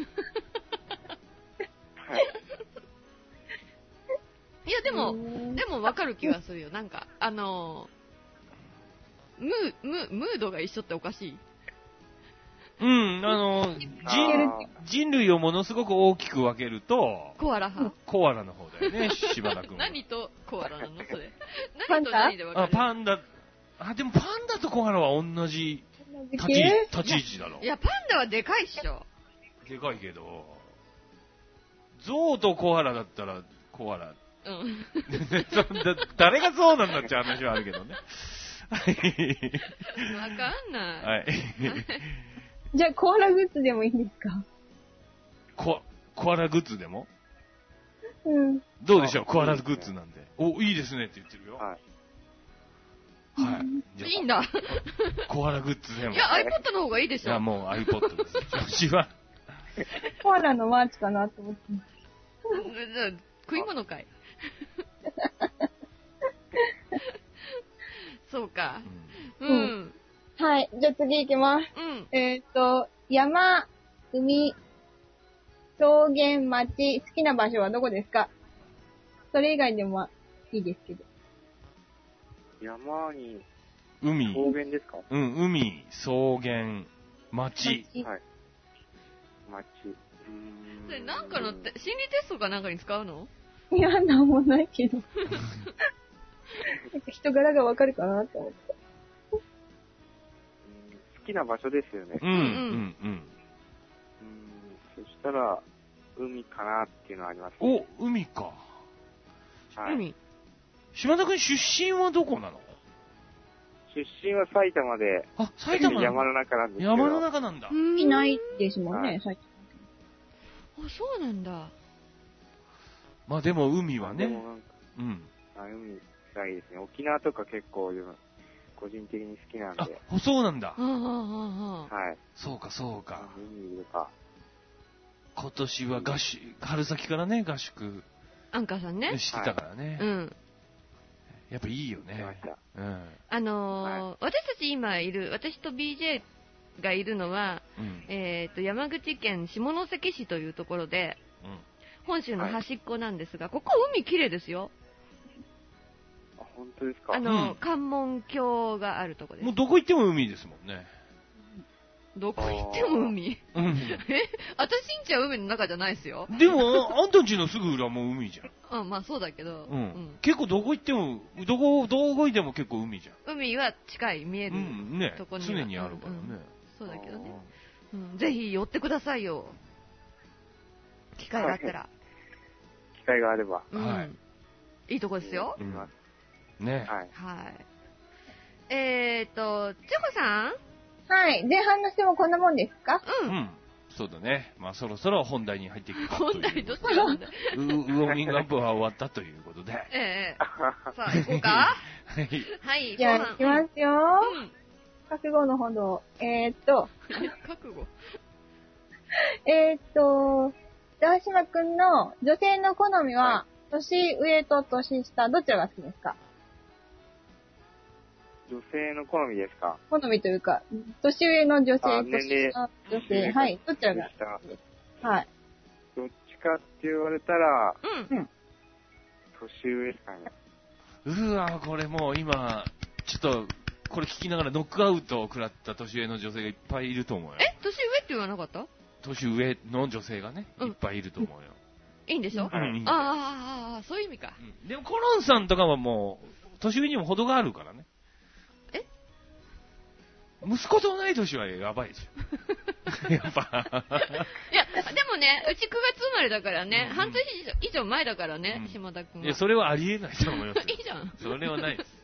[SPEAKER 2] いや、でも、でも分かる気がするよ。なんか、あのー、ムー、ムー、ムードが一緒っておかしい？
[SPEAKER 3] うん、あのー、人、人類をものすごく大きく分けると、
[SPEAKER 2] コアラ派。
[SPEAKER 3] コアラの方だよね、柴田君は。
[SPEAKER 2] 何とコアラなのそれ。何と何で分かる？
[SPEAKER 3] あ、パンダ、あ、でもパンダとコアラは同じ立ち、立ち位置だろ。
[SPEAKER 2] いや、パンダはでかいっしょ。
[SPEAKER 3] でかいけど、ゾウとコアラだったら、コアラ。うん。誰がゾウなんだって話はあるけどね。はい。
[SPEAKER 2] わかんない。
[SPEAKER 3] はい。
[SPEAKER 1] じゃあ、コアラグッズでもいいんですか？
[SPEAKER 3] コ、コアラグッズでも？
[SPEAKER 1] うん。
[SPEAKER 3] どうでしょう、コアラグッズなんで。お、いいですねって言ってるよ。はい。はい。
[SPEAKER 2] いいんだ。
[SPEAKER 3] コアラグッズでも。
[SPEAKER 2] いや、iPod の方がいいでしょ。
[SPEAKER 3] いや、もう iPod です。私は。
[SPEAKER 1] コアラのマーチかなと思って。
[SPEAKER 2] 食い物かい。そうか。うん。うん、
[SPEAKER 1] はい。じゃあ次行きます。うん。えっ、ー、と、山、海、草原、町、好きな場所はどこですか？それ以外でもいいですけど。
[SPEAKER 4] 山に、
[SPEAKER 3] 海。
[SPEAKER 4] 草原ですか？
[SPEAKER 3] うん、海、草原、町。
[SPEAKER 4] 町。はい。町。
[SPEAKER 2] うーん。それなんかのって、心理テストかなんかに使うの？
[SPEAKER 1] いや、なんもないけど。なんか人柄がわかるかなと思って。
[SPEAKER 4] 好きな場所ですよね。
[SPEAKER 3] うん、うん、うん。うん、
[SPEAKER 4] そしたら、海かなっていうのはあります、
[SPEAKER 3] ね。お、海か。
[SPEAKER 2] はい。海。
[SPEAKER 3] 島田くん出身はどこなの？
[SPEAKER 4] 出身は埼玉で。
[SPEAKER 3] あ、埼玉
[SPEAKER 4] 山の中なんですけど。
[SPEAKER 3] 山の中なんだ。
[SPEAKER 1] いないですもんね、はい、埼
[SPEAKER 2] 玉。あ、そうなんだ。
[SPEAKER 3] まあでも海はね。
[SPEAKER 4] うん。あ、海がいいですね。沖縄とか結構、個人的に好きなんで。
[SPEAKER 3] あ、そうなんだ。
[SPEAKER 4] はい。
[SPEAKER 3] そうか、そうか。
[SPEAKER 4] 海とか。
[SPEAKER 3] 今年は合宿、春先からね、合宿。
[SPEAKER 2] アンカーさんね。
[SPEAKER 3] してたからね。
[SPEAKER 2] うん。
[SPEAKER 3] やっぱいいよね。
[SPEAKER 2] うん。あのーはい、私たち今いる、私と ビージェー がいるのは、うん、えっと、山口県下関市というところで、うん、本州の端っこなんですが、はい、ここ海綺麗ですよ。
[SPEAKER 4] あ、本当ですか？
[SPEAKER 2] あの、うん、関門橋があるところです。
[SPEAKER 3] もうどこ行っても海ですもんね。
[SPEAKER 2] どこ行っても海。うん、え、私んちは海の中じゃないですよ。
[SPEAKER 3] でも、あんたんちのすぐ裏も海じゃん。
[SPEAKER 2] うん、まあそうだけど。
[SPEAKER 3] うん。うん、結構どこ行っても、どこ、どこ行っても結構海じゃ
[SPEAKER 2] ん。海は近い、見える、うん、
[SPEAKER 3] ね、
[SPEAKER 2] とこに
[SPEAKER 3] 常にあるからね、うんうん。
[SPEAKER 2] そうだけどね。うん。ぜひ寄ってくださいよ。機会があったら。
[SPEAKER 4] 機会があれば。
[SPEAKER 2] うん、はい。いいとこですよ。
[SPEAKER 3] うん、ね。
[SPEAKER 2] はい。はい。えーと、ちょこさん？
[SPEAKER 1] はい。前半の質問こんなもんですか？
[SPEAKER 3] うん。うん。そうだね。まあそろそろ本題に入っていくかという。
[SPEAKER 2] 本題どっちなんだ
[SPEAKER 3] ウォーミングアップは終わったということで。
[SPEAKER 2] ええ。さあ、行こうか。
[SPEAKER 3] はい。
[SPEAKER 2] はい。
[SPEAKER 1] じゃあ、行きますよ。うん。覚悟のほど。えーっと。
[SPEAKER 2] 覚悟
[SPEAKER 1] えーっと、川島くんの女性の好みは、年上と年下、どちらが好きですか？
[SPEAKER 4] 女性の好みですか？
[SPEAKER 1] 好みというか、年上の女性、
[SPEAKER 4] 年齢
[SPEAKER 1] の女性、はい、どちらが好きですか？はい。
[SPEAKER 4] どっちかって言われたら、
[SPEAKER 2] うん。
[SPEAKER 4] 年上ですかね。
[SPEAKER 3] うーわ、これもう今、ちょっと、これ聞きながらノックアウトを食らった年上の女性がいっぱいいると思うよ。
[SPEAKER 2] え？年上って言わなかった？
[SPEAKER 3] 年上の女性がね、いっぱいいると思うよ。
[SPEAKER 2] いいんでしょ？
[SPEAKER 3] うん、いいんだ。
[SPEAKER 2] ああ、ああ、そういう意味か。
[SPEAKER 3] うん、でもコロンさんとかはもう、年上にも程があるからね。
[SPEAKER 2] え？
[SPEAKER 3] 息子と同い年はやばいでしょ。やっぱ。
[SPEAKER 2] いや、でもね、うちくがつ生まれだからね、うん、半年以上前だからね、うん、島田くんは。
[SPEAKER 3] いや、それはありえないと思います。
[SPEAKER 2] いいじゃん。
[SPEAKER 3] それはないです。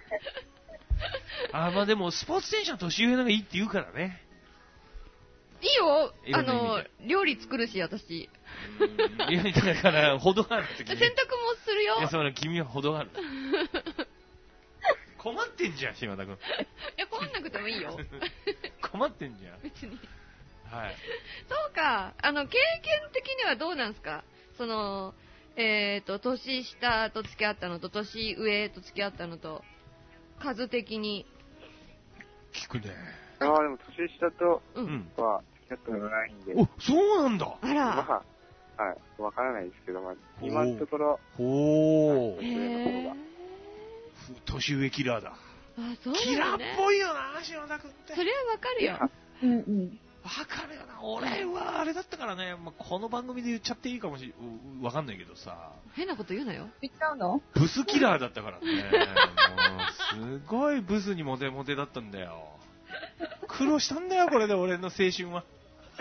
[SPEAKER 3] あ、まあでも、スポーツ選手は年上の方がいいって言うからね。
[SPEAKER 2] いいよ、あの、料理作るし、私。
[SPEAKER 3] いや、だから、程があるって
[SPEAKER 2] 洗濯もするよ。
[SPEAKER 3] いや、その君は程がある。困ってんじゃん、島田君。い
[SPEAKER 2] や、困んなくてもいいよ。
[SPEAKER 3] 困ってんじゃん。
[SPEAKER 2] 別に。
[SPEAKER 3] はい。
[SPEAKER 2] そうか。あの、経験的にはどうなんすか？その、えっと、年下と付き合ったのと、年上と付き合ったのと、数的に。
[SPEAKER 3] 聞くね。
[SPEAKER 4] ああ、でも年下とは付き合ったことないんで。
[SPEAKER 3] お、そうなんだ。
[SPEAKER 2] あら。
[SPEAKER 4] まあ、はい。わからないですけど、まあ、今のところ。
[SPEAKER 3] ほー。
[SPEAKER 4] へー。
[SPEAKER 3] 年上キラーだ。
[SPEAKER 2] あ、そうなんだ、ね。
[SPEAKER 3] キラーっぽいよな、島田くんって。
[SPEAKER 2] それはわかるよ。
[SPEAKER 1] うんうん。
[SPEAKER 3] わかるよな。俺はあれだったからね、まあ、この番組で言っちゃっていいかもしれ、わかんないけどさ。
[SPEAKER 2] 変なこと言うなよ。
[SPEAKER 1] 言っちゃうの？
[SPEAKER 3] ブスキラーだったからね。もう、すごいブスにモテモテだったんだよ。苦労したんだよ、これで俺の青春は。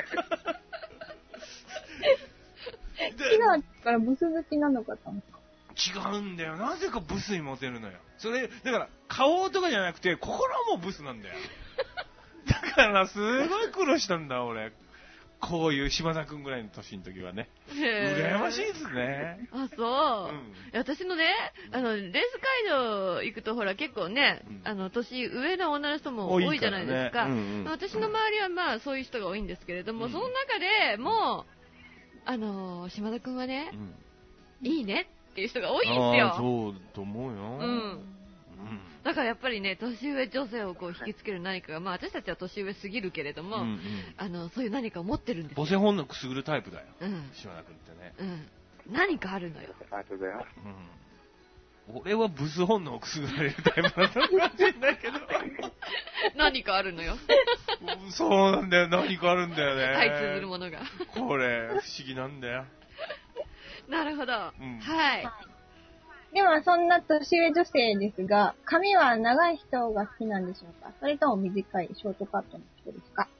[SPEAKER 1] キラーからブス好きなのかと思った。
[SPEAKER 3] 違うんだよ。なぜかブスにモテるのよ。それ、だから、顔とかじゃなくて、心もブスなんだよ。だから、すごい苦労したんだ、俺。 こういう島田くんぐらいの年の時はね。羨ましいですね。
[SPEAKER 2] あ、そう。うん、私のね、あの、レース会場行くとほら結構ね、うん、あの、年上の女の人も多いじゃないですか。ねうんうん、私の周りはまあそういう人が多いんですけれども、うん、その中でもう、あの、島田くんはね、うん、いいねっていう人が多いんですよ。
[SPEAKER 3] あそうと思うよ。
[SPEAKER 2] うん。だからやっぱりね、年上女性をこう引きつける何かが、まあ私たちは年上すぎるけれども、うんうん、あの、そういう何かを持ってるんですよ。
[SPEAKER 3] 母性本能くすぐるタイプだよ。うん。島田君ってね。
[SPEAKER 2] うん。何かあるのよ。
[SPEAKER 4] ありがとうございます。
[SPEAKER 3] うん。俺はブス本能をくすぐられるタイプだったかもしれないけど。
[SPEAKER 2] 何かあるのよ。
[SPEAKER 3] そうなんだよ。何かあるんだよね。
[SPEAKER 2] 相通ずるものが。
[SPEAKER 3] これ、不思議なんだよ。
[SPEAKER 2] なるほど。うん、はい。
[SPEAKER 1] では、そんな年上女性ですが、髪は長い人が好きなんでしょうか？それとも短いショートカットの人ですか？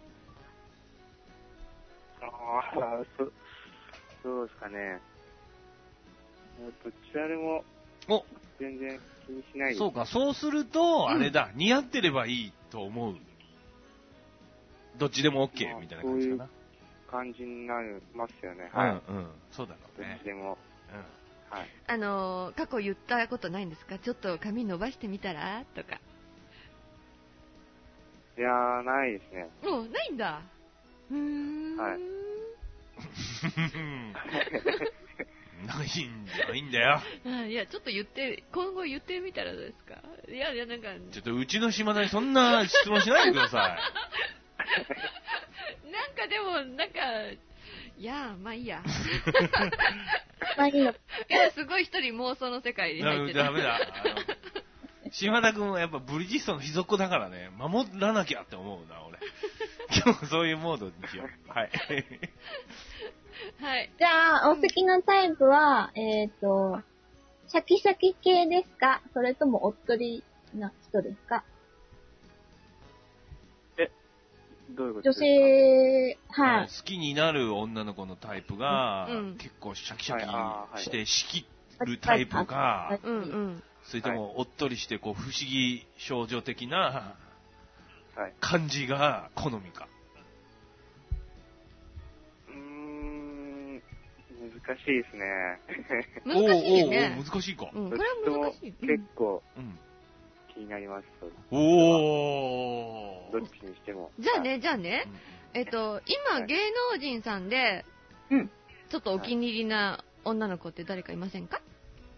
[SPEAKER 4] ああ、そ、そうですかね。どちらでも、お全然気にしないです。
[SPEAKER 3] そうか、そうすると、あれだ、うん、似合ってればいいと思う。どっちでも OK みたいな感じかな。そういう
[SPEAKER 4] 感じになりますよね。はい。うんうん。
[SPEAKER 3] そうだろうね。
[SPEAKER 4] どっちでも。うん。はい。
[SPEAKER 2] あのー、過去言ったことないんですか？ちょっと髪伸ばしてみたらとか。
[SPEAKER 4] いやー、ないですね。
[SPEAKER 2] もう、ないんだ。うーん。
[SPEAKER 4] はい。
[SPEAKER 3] ないんじゃないんだよ。
[SPEAKER 2] いや、ちょっと言って、今後言ってみたらどうですか？いや、いや、なんか。
[SPEAKER 3] ちょっとうちの島田にそんな質問しないでください。
[SPEAKER 2] なんかでも、なんか、いやまあいいや。
[SPEAKER 1] まあいいよ。
[SPEAKER 2] すごい一人妄想の世界に入ってた。
[SPEAKER 3] ダメだ。島田くんはやっぱブリヂストンの秘蔵だからね、守らなきゃって思うな、俺。今日そういうモードにしよう。はい。
[SPEAKER 2] はい。
[SPEAKER 1] じゃあ、お好きなタイプは、えっと、シャキシャキ系ですか？それともおっとりな人ですか？
[SPEAKER 4] どういうことですか？
[SPEAKER 1] 女性、はい。
[SPEAKER 3] 好きになる女の子のタイプが、うん、結構シャキシャキして仕切るタイプか、
[SPEAKER 2] うんうん、
[SPEAKER 3] それともおっとりしてこう不思議少女的な感じが好みか。
[SPEAKER 4] うーん、難しいですね。
[SPEAKER 2] 難しいね。
[SPEAKER 3] おーおー難しいか。
[SPEAKER 2] うん、これは難しい。
[SPEAKER 4] 結構、うん気になります。
[SPEAKER 3] おー。
[SPEAKER 4] どっちにしても。
[SPEAKER 2] じゃあね、じゃあね、えっと、今、芸能人さんで、うん。ちょっとお気に入りな女の子って誰かいませんか？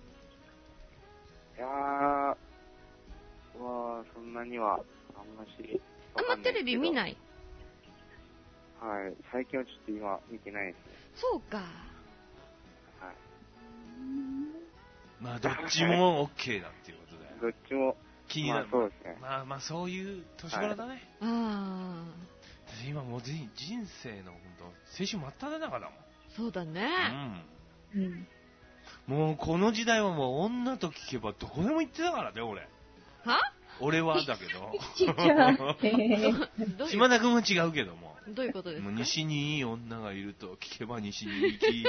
[SPEAKER 4] いやー、まあ、そんなには、あんまし。
[SPEAKER 2] あんまテレビ見ない？
[SPEAKER 4] はい。最近はちょっと今、見てないですね。
[SPEAKER 2] そうか。はい。
[SPEAKER 3] まあ、どっちも OK だっていうことだよ。
[SPEAKER 4] どっちも。
[SPEAKER 3] 気になる。
[SPEAKER 4] まあ、そうですね。
[SPEAKER 3] まあまあ、そういう年頃だね。はい、
[SPEAKER 2] あ
[SPEAKER 3] あ。今もう人生の本当青春真っ只中だもん。
[SPEAKER 2] そうだね。
[SPEAKER 1] うん。うん。
[SPEAKER 3] もうこの時代はもう女と聞けばどこでも行ってたからね、俺。
[SPEAKER 2] は？
[SPEAKER 3] 俺はだけど。
[SPEAKER 1] ど
[SPEAKER 3] 島田君は違うけども。
[SPEAKER 2] どういうことですか？
[SPEAKER 3] もう西にいい女がいると聞けば西に行き。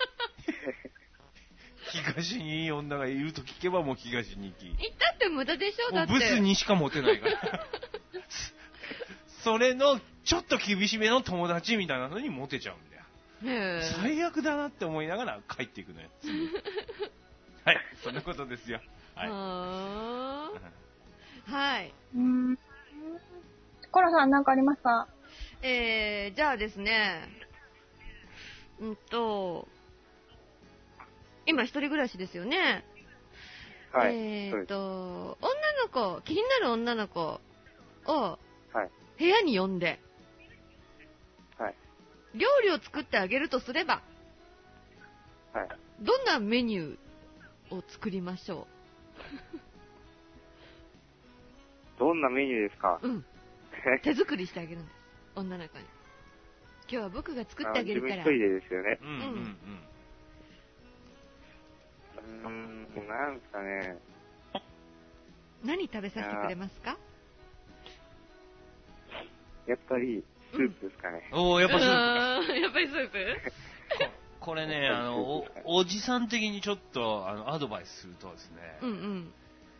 [SPEAKER 3] 東にいい女がいると聞けばもう東に行き。
[SPEAKER 2] 行ったって無駄でしょ？だって。
[SPEAKER 3] ブスにしかモテないから。それのちょっと厳しめの友達みたいなのにモテちゃうんだよ。最悪だなって思いながら帰っていくのよ。はい、そんなことですよ。はい。
[SPEAKER 2] はい。
[SPEAKER 1] うん。コロさん何かありますか？
[SPEAKER 2] えー、じゃあですね。うんと。今一人暮らしですよね。
[SPEAKER 4] はい。
[SPEAKER 2] えーと、女の子、気になる女の子を、
[SPEAKER 4] はい。
[SPEAKER 2] 部屋に呼んで、
[SPEAKER 4] はい。
[SPEAKER 2] 料理を作ってあげるとすれば、
[SPEAKER 4] はい。
[SPEAKER 2] どんなメニューを作りましょ
[SPEAKER 4] うどんなメニューですか？
[SPEAKER 2] うん。手作りしてあげるんです。女の子に。今日は僕が作ってあげるから。
[SPEAKER 4] 自分一人でですよね。
[SPEAKER 3] うんうんうん。
[SPEAKER 4] うーん、なんすかね。
[SPEAKER 2] 何食べさせてくれますか？
[SPEAKER 4] やっぱり、スープですかね。
[SPEAKER 3] うん、おー、やっぱスープか。
[SPEAKER 2] やっぱりスープ
[SPEAKER 3] これね、あの、お、おじさん的にちょっと、あの、アドバイスするとですね。
[SPEAKER 2] うんうん。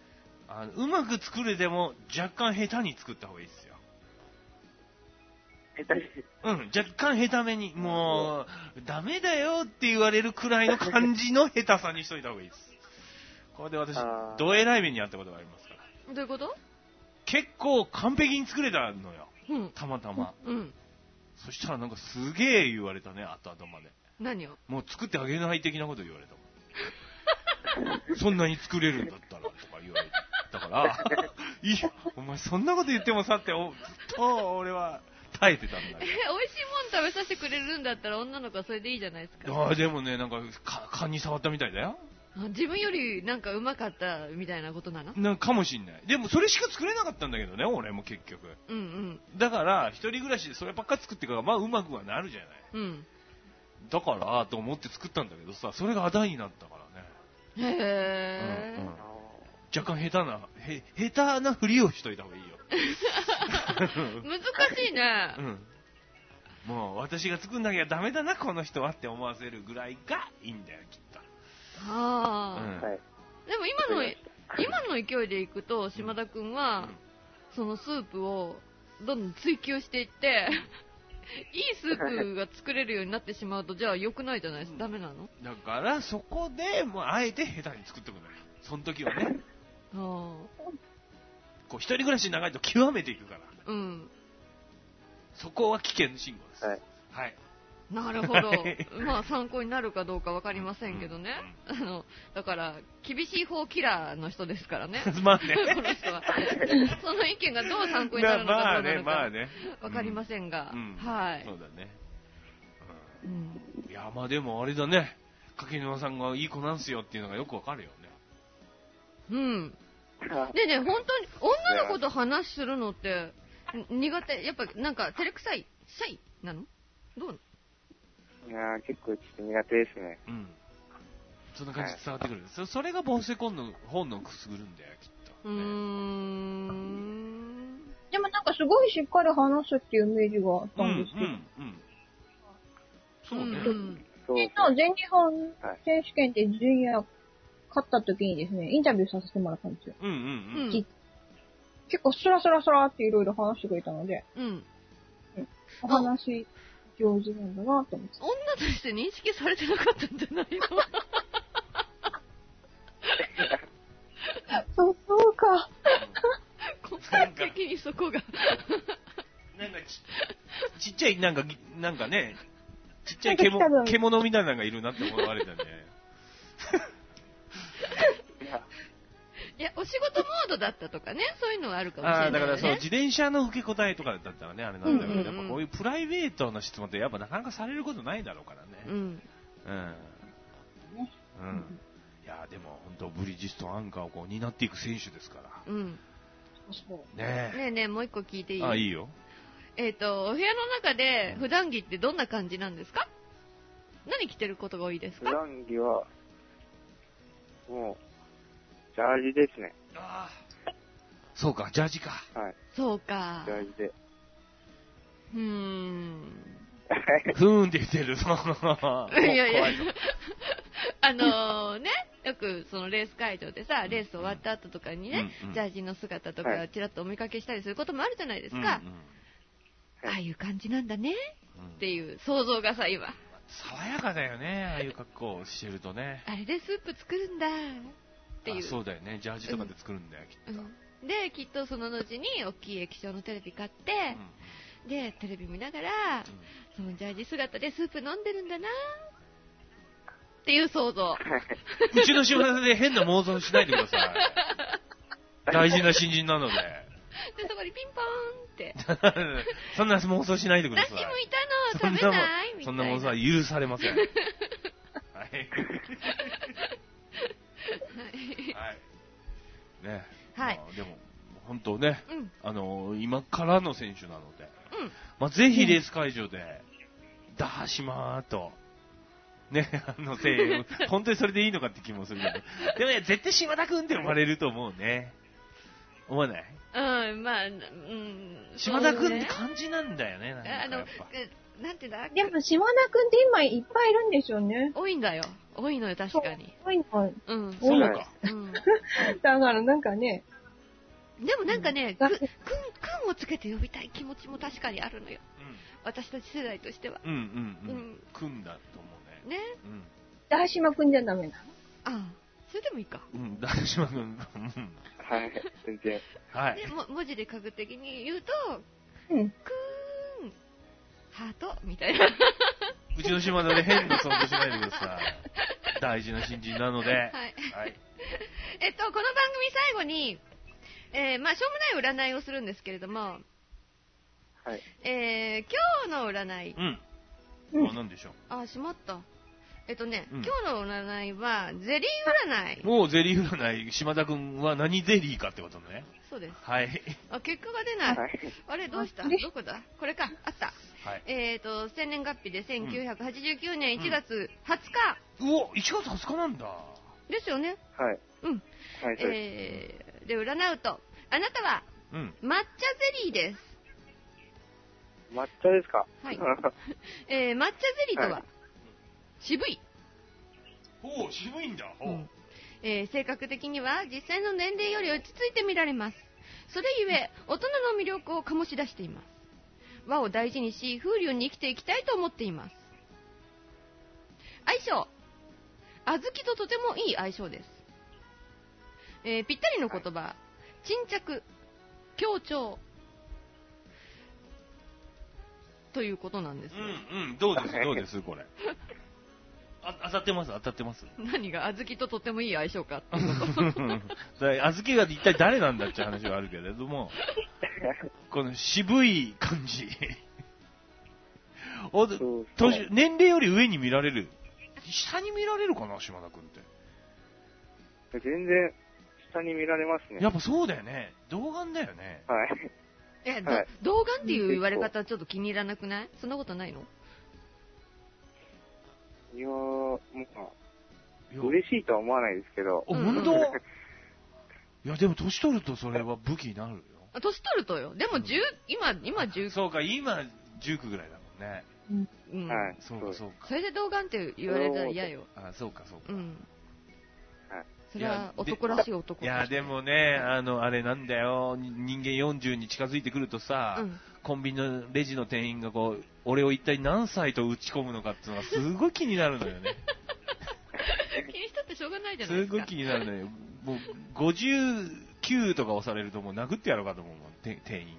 [SPEAKER 3] あの、うまく作れても、若干下手に作った方がいいですよ。
[SPEAKER 4] 下手し
[SPEAKER 3] うん、若干下手めに。もう、ダメだよって言われるくらいの感じの下手さにしといた方がいいです。これで私、どえらい目にあったことがありますから。
[SPEAKER 2] どういうこと？
[SPEAKER 3] 結構完璧に作れたのよ。
[SPEAKER 2] うん。
[SPEAKER 3] たまたま。
[SPEAKER 2] うん。
[SPEAKER 3] そしたらなんかすげえ言われたね、後々まで。
[SPEAKER 2] 何を？
[SPEAKER 3] もう作ってあげない的なこと言われたもん。そんなに作れるんだったらとか言われたから、いや、お前そんなこと言ってもさって、おと俺は耐えてたんだけど。え、
[SPEAKER 2] 美味しいもん食べさせてくれるんだったら女の子はそれでいいじゃないですか。
[SPEAKER 3] ああ、でもね、なんか、か、勘に触ったみたいだよ。
[SPEAKER 2] 自分よりなんかうまかったみたいなことなの？
[SPEAKER 3] なんかもしんない。でもそれしか作れなかったんだけどね、俺も結局。
[SPEAKER 2] うんうん。
[SPEAKER 3] だから、一人暮らしでそればっか作ってから、まあうまくはなるじゃない。
[SPEAKER 2] うん。
[SPEAKER 3] だから、と思って作ったんだけどさ、それがあだになったからね。
[SPEAKER 2] へー。
[SPEAKER 3] うんうん、若干下手な、へ、下手なふりをしといた方がいいよ。
[SPEAKER 2] 難しいね。
[SPEAKER 3] うん。もう、私が作んなきゃダメだな、この人はって思わせるぐらいがいいんだよ、きっと。
[SPEAKER 2] ああ、うん、でも今の今の勢いでいくと島田くんは、うん、そのスープをどんどん追求していっていいスープが作れるようになってしまうとじゃあ良くないじゃないですか。ダメなの？
[SPEAKER 3] だからそこでもうあえて下手に作ってくるのよ。その時はね。
[SPEAKER 2] あこ
[SPEAKER 3] う一人暮らし長いと極めていくから。
[SPEAKER 2] うん。
[SPEAKER 3] そこは危険信号です。
[SPEAKER 4] はい。
[SPEAKER 3] はい。
[SPEAKER 2] なるほど。まあ参考になるかどうかわかりませんけどね。あの、だから、厳しい方キラーの人ですからね。
[SPEAKER 3] まあね。
[SPEAKER 2] この人は。その意見がどう参考になるのかどうなのかわ、
[SPEAKER 3] ね
[SPEAKER 2] かりませんが、
[SPEAKER 3] うんうん、
[SPEAKER 2] はい。
[SPEAKER 3] そうだね。
[SPEAKER 2] うん、
[SPEAKER 3] いや、まあでもあれだね。柿沼さんがいい子なんすよっていうのがよくわかるよね。
[SPEAKER 2] うん。ねえねえ、本当に、女の子と話するのって、苦手、やっぱなんか照れくさい、シャイなの？どう？
[SPEAKER 4] いやー、結構ちょっと苦手ですね。
[SPEAKER 3] うん。そんな感じ伝わってくる。はい、そ, それがボセコンの本能をくすぐるんだよ、きっと、ね。
[SPEAKER 2] うーん。
[SPEAKER 1] でもなんかすごいしっかり話すっていうイメージがあったんですけど。うん、うん、うん。
[SPEAKER 3] そうね。
[SPEAKER 1] うん、で、全日本選手権でジュニア勝った時にですね、インタビューさせてもらったんですよ。
[SPEAKER 3] うんうんうん。
[SPEAKER 1] 結構スラスラスラっていろいろ話してくれたので、
[SPEAKER 2] うん。
[SPEAKER 1] うん、お話、上手なんだなと思って。
[SPEAKER 2] 女として認識されてなかったんじゃないの？
[SPEAKER 1] そう、そうか。
[SPEAKER 2] 根本的にそこが。
[SPEAKER 3] なんかち、ちっちゃい、なんか、なんかね、ちっちゃい獣、獣みたいなのがいるなって思われたんで。
[SPEAKER 2] いや、お仕事モードだったとかね、そういうのはあるかもしれない、ね。
[SPEAKER 3] ああ、だからそう、自転車の受け答えとかだったらね、あれなんだけど、うんうんうん、やっぱこういうプライベートな質問ってやっぱなかなかされることないだろうからね。
[SPEAKER 2] うん。うん。
[SPEAKER 3] うん。うん。いや、でも本当ブリヂストンアンカーをこう担っていく選手ですから。
[SPEAKER 2] うん。
[SPEAKER 3] ねえ。
[SPEAKER 2] ねえねえ、もう一個聞いていい？
[SPEAKER 3] あ、いいよ。
[SPEAKER 2] えっと、お部屋の中で普段着ってどんな感じなんですか？何着てることが多いですか？
[SPEAKER 4] 普段着は、もう、ジャージですね。
[SPEAKER 3] ああ。そうか、ジャージか。
[SPEAKER 4] はい。
[SPEAKER 2] そうか。
[SPEAKER 4] ジャージで。
[SPEAKER 2] うーん。
[SPEAKER 3] ふーんって言ってる。い
[SPEAKER 2] やいや。あのー、ね、よくそのレース会場でさ、レース終わった後とかにね、うんうん、ジャージの姿とかちらっとお見かけしたりすることもあるじゃないですか。はい、ああいう感じなんだね、うん、っていう想像がさ、今。
[SPEAKER 3] 爽やかだよね、ああいう格好をしてるとね。
[SPEAKER 2] あれでスープ作るんだっていう。
[SPEAKER 3] そうだよね、ジャージとかで作るんだよ、うん、きっと、
[SPEAKER 2] うん。で、きっとその後に大きい液晶のテレビ買って、うん、で、テレビ見ながら、うん、そのジャージ姿でスープ飲んでるんだなっていう想像。
[SPEAKER 3] うちの仕事で変な妄想しないでください。大事な新人なので。
[SPEAKER 2] で、そこにピンポーンって。
[SPEAKER 3] そんな妄想しないでください。
[SPEAKER 2] 私もいたの食べないみたいな。
[SPEAKER 3] そんな妄想は許されません。はい。はい。ね。
[SPEAKER 2] はい。
[SPEAKER 3] まあ、でも、本当ね、
[SPEAKER 2] うん、
[SPEAKER 3] あの、今からの選手なので、
[SPEAKER 2] うん、
[SPEAKER 3] まあ、ぜひレース会場で、ダーシマーと、ね、あの声援、本当にそれでいいのかって気もするけど、でもね、絶対島田くんって呼ばれると思うね。思わない？
[SPEAKER 2] うん、まあ、うん。
[SPEAKER 3] 島田くんって感じなんだよね、なんか
[SPEAKER 2] あの、なんてだ
[SPEAKER 1] でも島田くんって今いっぱいいるんでしょうね。
[SPEAKER 2] 多いんだよ。多いのよ、確かに。
[SPEAKER 1] 多いの。
[SPEAKER 2] うん。
[SPEAKER 3] そうか。
[SPEAKER 1] うん。だからなんかね、
[SPEAKER 2] でもなんかね、くん、くんをつけて呼びたい気持ちも確かにあるのよ。うん、私たち世代としては。
[SPEAKER 3] うんうんうん。くんだと思うね。
[SPEAKER 2] ね。
[SPEAKER 1] うん。ダーシマくんじゃダメなの？
[SPEAKER 2] ああ、それでもいいか。
[SPEAKER 3] うん、ダーシマくん。
[SPEAKER 4] はい、全然。
[SPEAKER 3] はい。
[SPEAKER 2] でも、文字で書く的に言うと、
[SPEAKER 1] うん。
[SPEAKER 2] くーん、ハートみたいな。
[SPEAKER 3] うちの島田で変な想像しないでください。大事な新人なので。はい。はい、
[SPEAKER 2] えっと、この番組最後に、えー、まあ、しょうもない占いをするんですけれども、
[SPEAKER 4] はい。
[SPEAKER 2] えー、今日の占い。
[SPEAKER 3] うん。あ、なんでしょう。
[SPEAKER 2] あ、しまった。えっとね、うん、今日の占いは、ゼリー占い。
[SPEAKER 3] もうゼリー占い、島田くんは何ゼリーかってことね。
[SPEAKER 2] そうです。
[SPEAKER 3] はい。
[SPEAKER 2] あ、結果が出ない。はい、あれ、どうした？どこだ？これか。あった。はい。えっと、生年月日でせんきゅうひゃくはちじゅうきゅうねんいちがつはつか。
[SPEAKER 3] うん、うお、いちがつはつかなんだ。
[SPEAKER 2] ですよね。
[SPEAKER 4] はい。
[SPEAKER 2] うん。はい、えー、で、占うと、あなたは、うん、抹茶ゼリーです。
[SPEAKER 4] 抹茶ですか？
[SPEAKER 2] はい。えー、抹茶ゼリーとは、はい、渋い。
[SPEAKER 3] おお、渋いんだ。うん、
[SPEAKER 2] えー、性格的には実際の年齢より落ち着いて見られます。それゆえ、大人の魅力を醸し出しています。和を大事にし、風流に生きていきたいと思っています。相性。小豆ととてもいい相性です。えー、ぴったりの言葉、はい、沈着、強調ということなんです。
[SPEAKER 3] うんうん、どうですどうですこれ。あ、当たってます当たってます。
[SPEAKER 2] 何が小豆ととてもいい相性かっていうこと。
[SPEAKER 3] 小豆が一体誰なんだって話はあるけれども、この渋い感じ。お年年齢より上に見られる。下に見られるかな島田君って。
[SPEAKER 4] 全然下に見られますね。
[SPEAKER 3] やっぱそうだよね。童顔だよね。
[SPEAKER 4] はい。
[SPEAKER 2] え、はい、童顔っていう言われ方ちょっと気に入らなくない？そんなことないの？
[SPEAKER 4] いやー、もう、嬉しいとは思わないですけど。
[SPEAKER 3] あ、本当？いや、でも年取るとそれは武器になるよ。
[SPEAKER 2] 年取るとよ。でもじゅう、今、今じゅう。
[SPEAKER 3] そうか、今じゅうきゅうぐらいだもんね。
[SPEAKER 2] うん。
[SPEAKER 4] はい。
[SPEAKER 3] そうか、そうか。
[SPEAKER 2] それで童顔って言われたら嫌よ。
[SPEAKER 3] あ、そうか、そうか。
[SPEAKER 2] うん。はい。それは男らしい男。
[SPEAKER 3] いや、でもね、あの、あれなんだよ。人間よんじゅうに近づいてくるとさ、うん、コンビニのレジの店員がこう、俺を一体何歳と打ち込むのかっていうのがすごい気になるのよね。
[SPEAKER 2] 気にしたってしょうがないじゃないですか。
[SPEAKER 3] すごい気になるのよ。もう、ごじゅうきゅうとか押されるともう殴ってやろうかと思うもん、店員。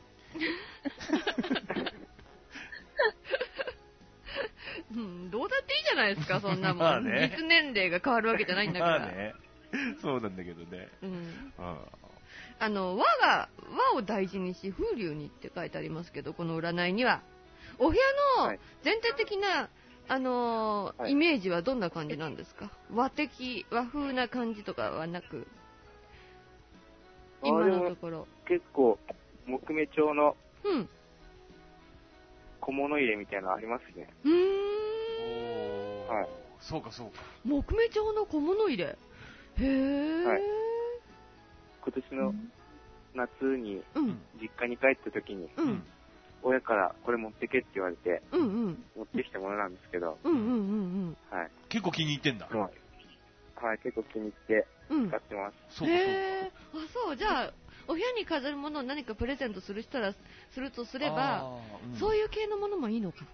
[SPEAKER 2] うん、どうだっていいじゃないですか、そんなもん。まあね、実年齢が変わるわけじゃないんだから。
[SPEAKER 3] まあね。そうなんだけどね。
[SPEAKER 2] うん。ああの、和が、和を大事にし、風流にって書いてありますけど、この占いには。お部屋の全体的な、はい、あのーはい、イメージはどんな感じなんですか？和的、和風な感じとかはなく、今のところ。
[SPEAKER 4] 結構、木目調の、うん。小物入れみたいなのありますね。
[SPEAKER 2] うーん。
[SPEAKER 3] はい。そうかそうか。
[SPEAKER 2] 木目調の小物入れ。へー。はい。
[SPEAKER 4] 今年の夏に、実家に帰った時に、うん、親からこれ持ってけって言われて、うんうん、持ってきたものなんですけど、
[SPEAKER 2] うんうんうんうん、
[SPEAKER 3] はい。結構気に入ってんだ。
[SPEAKER 4] はい。はい、結構気に入って使ってます。
[SPEAKER 2] うん、そうかそうか。へー。あ、そう、じゃあ、お部屋に飾るものを何かプレゼントするしたら、するとすれば、うん、そういう系のものもいいのか。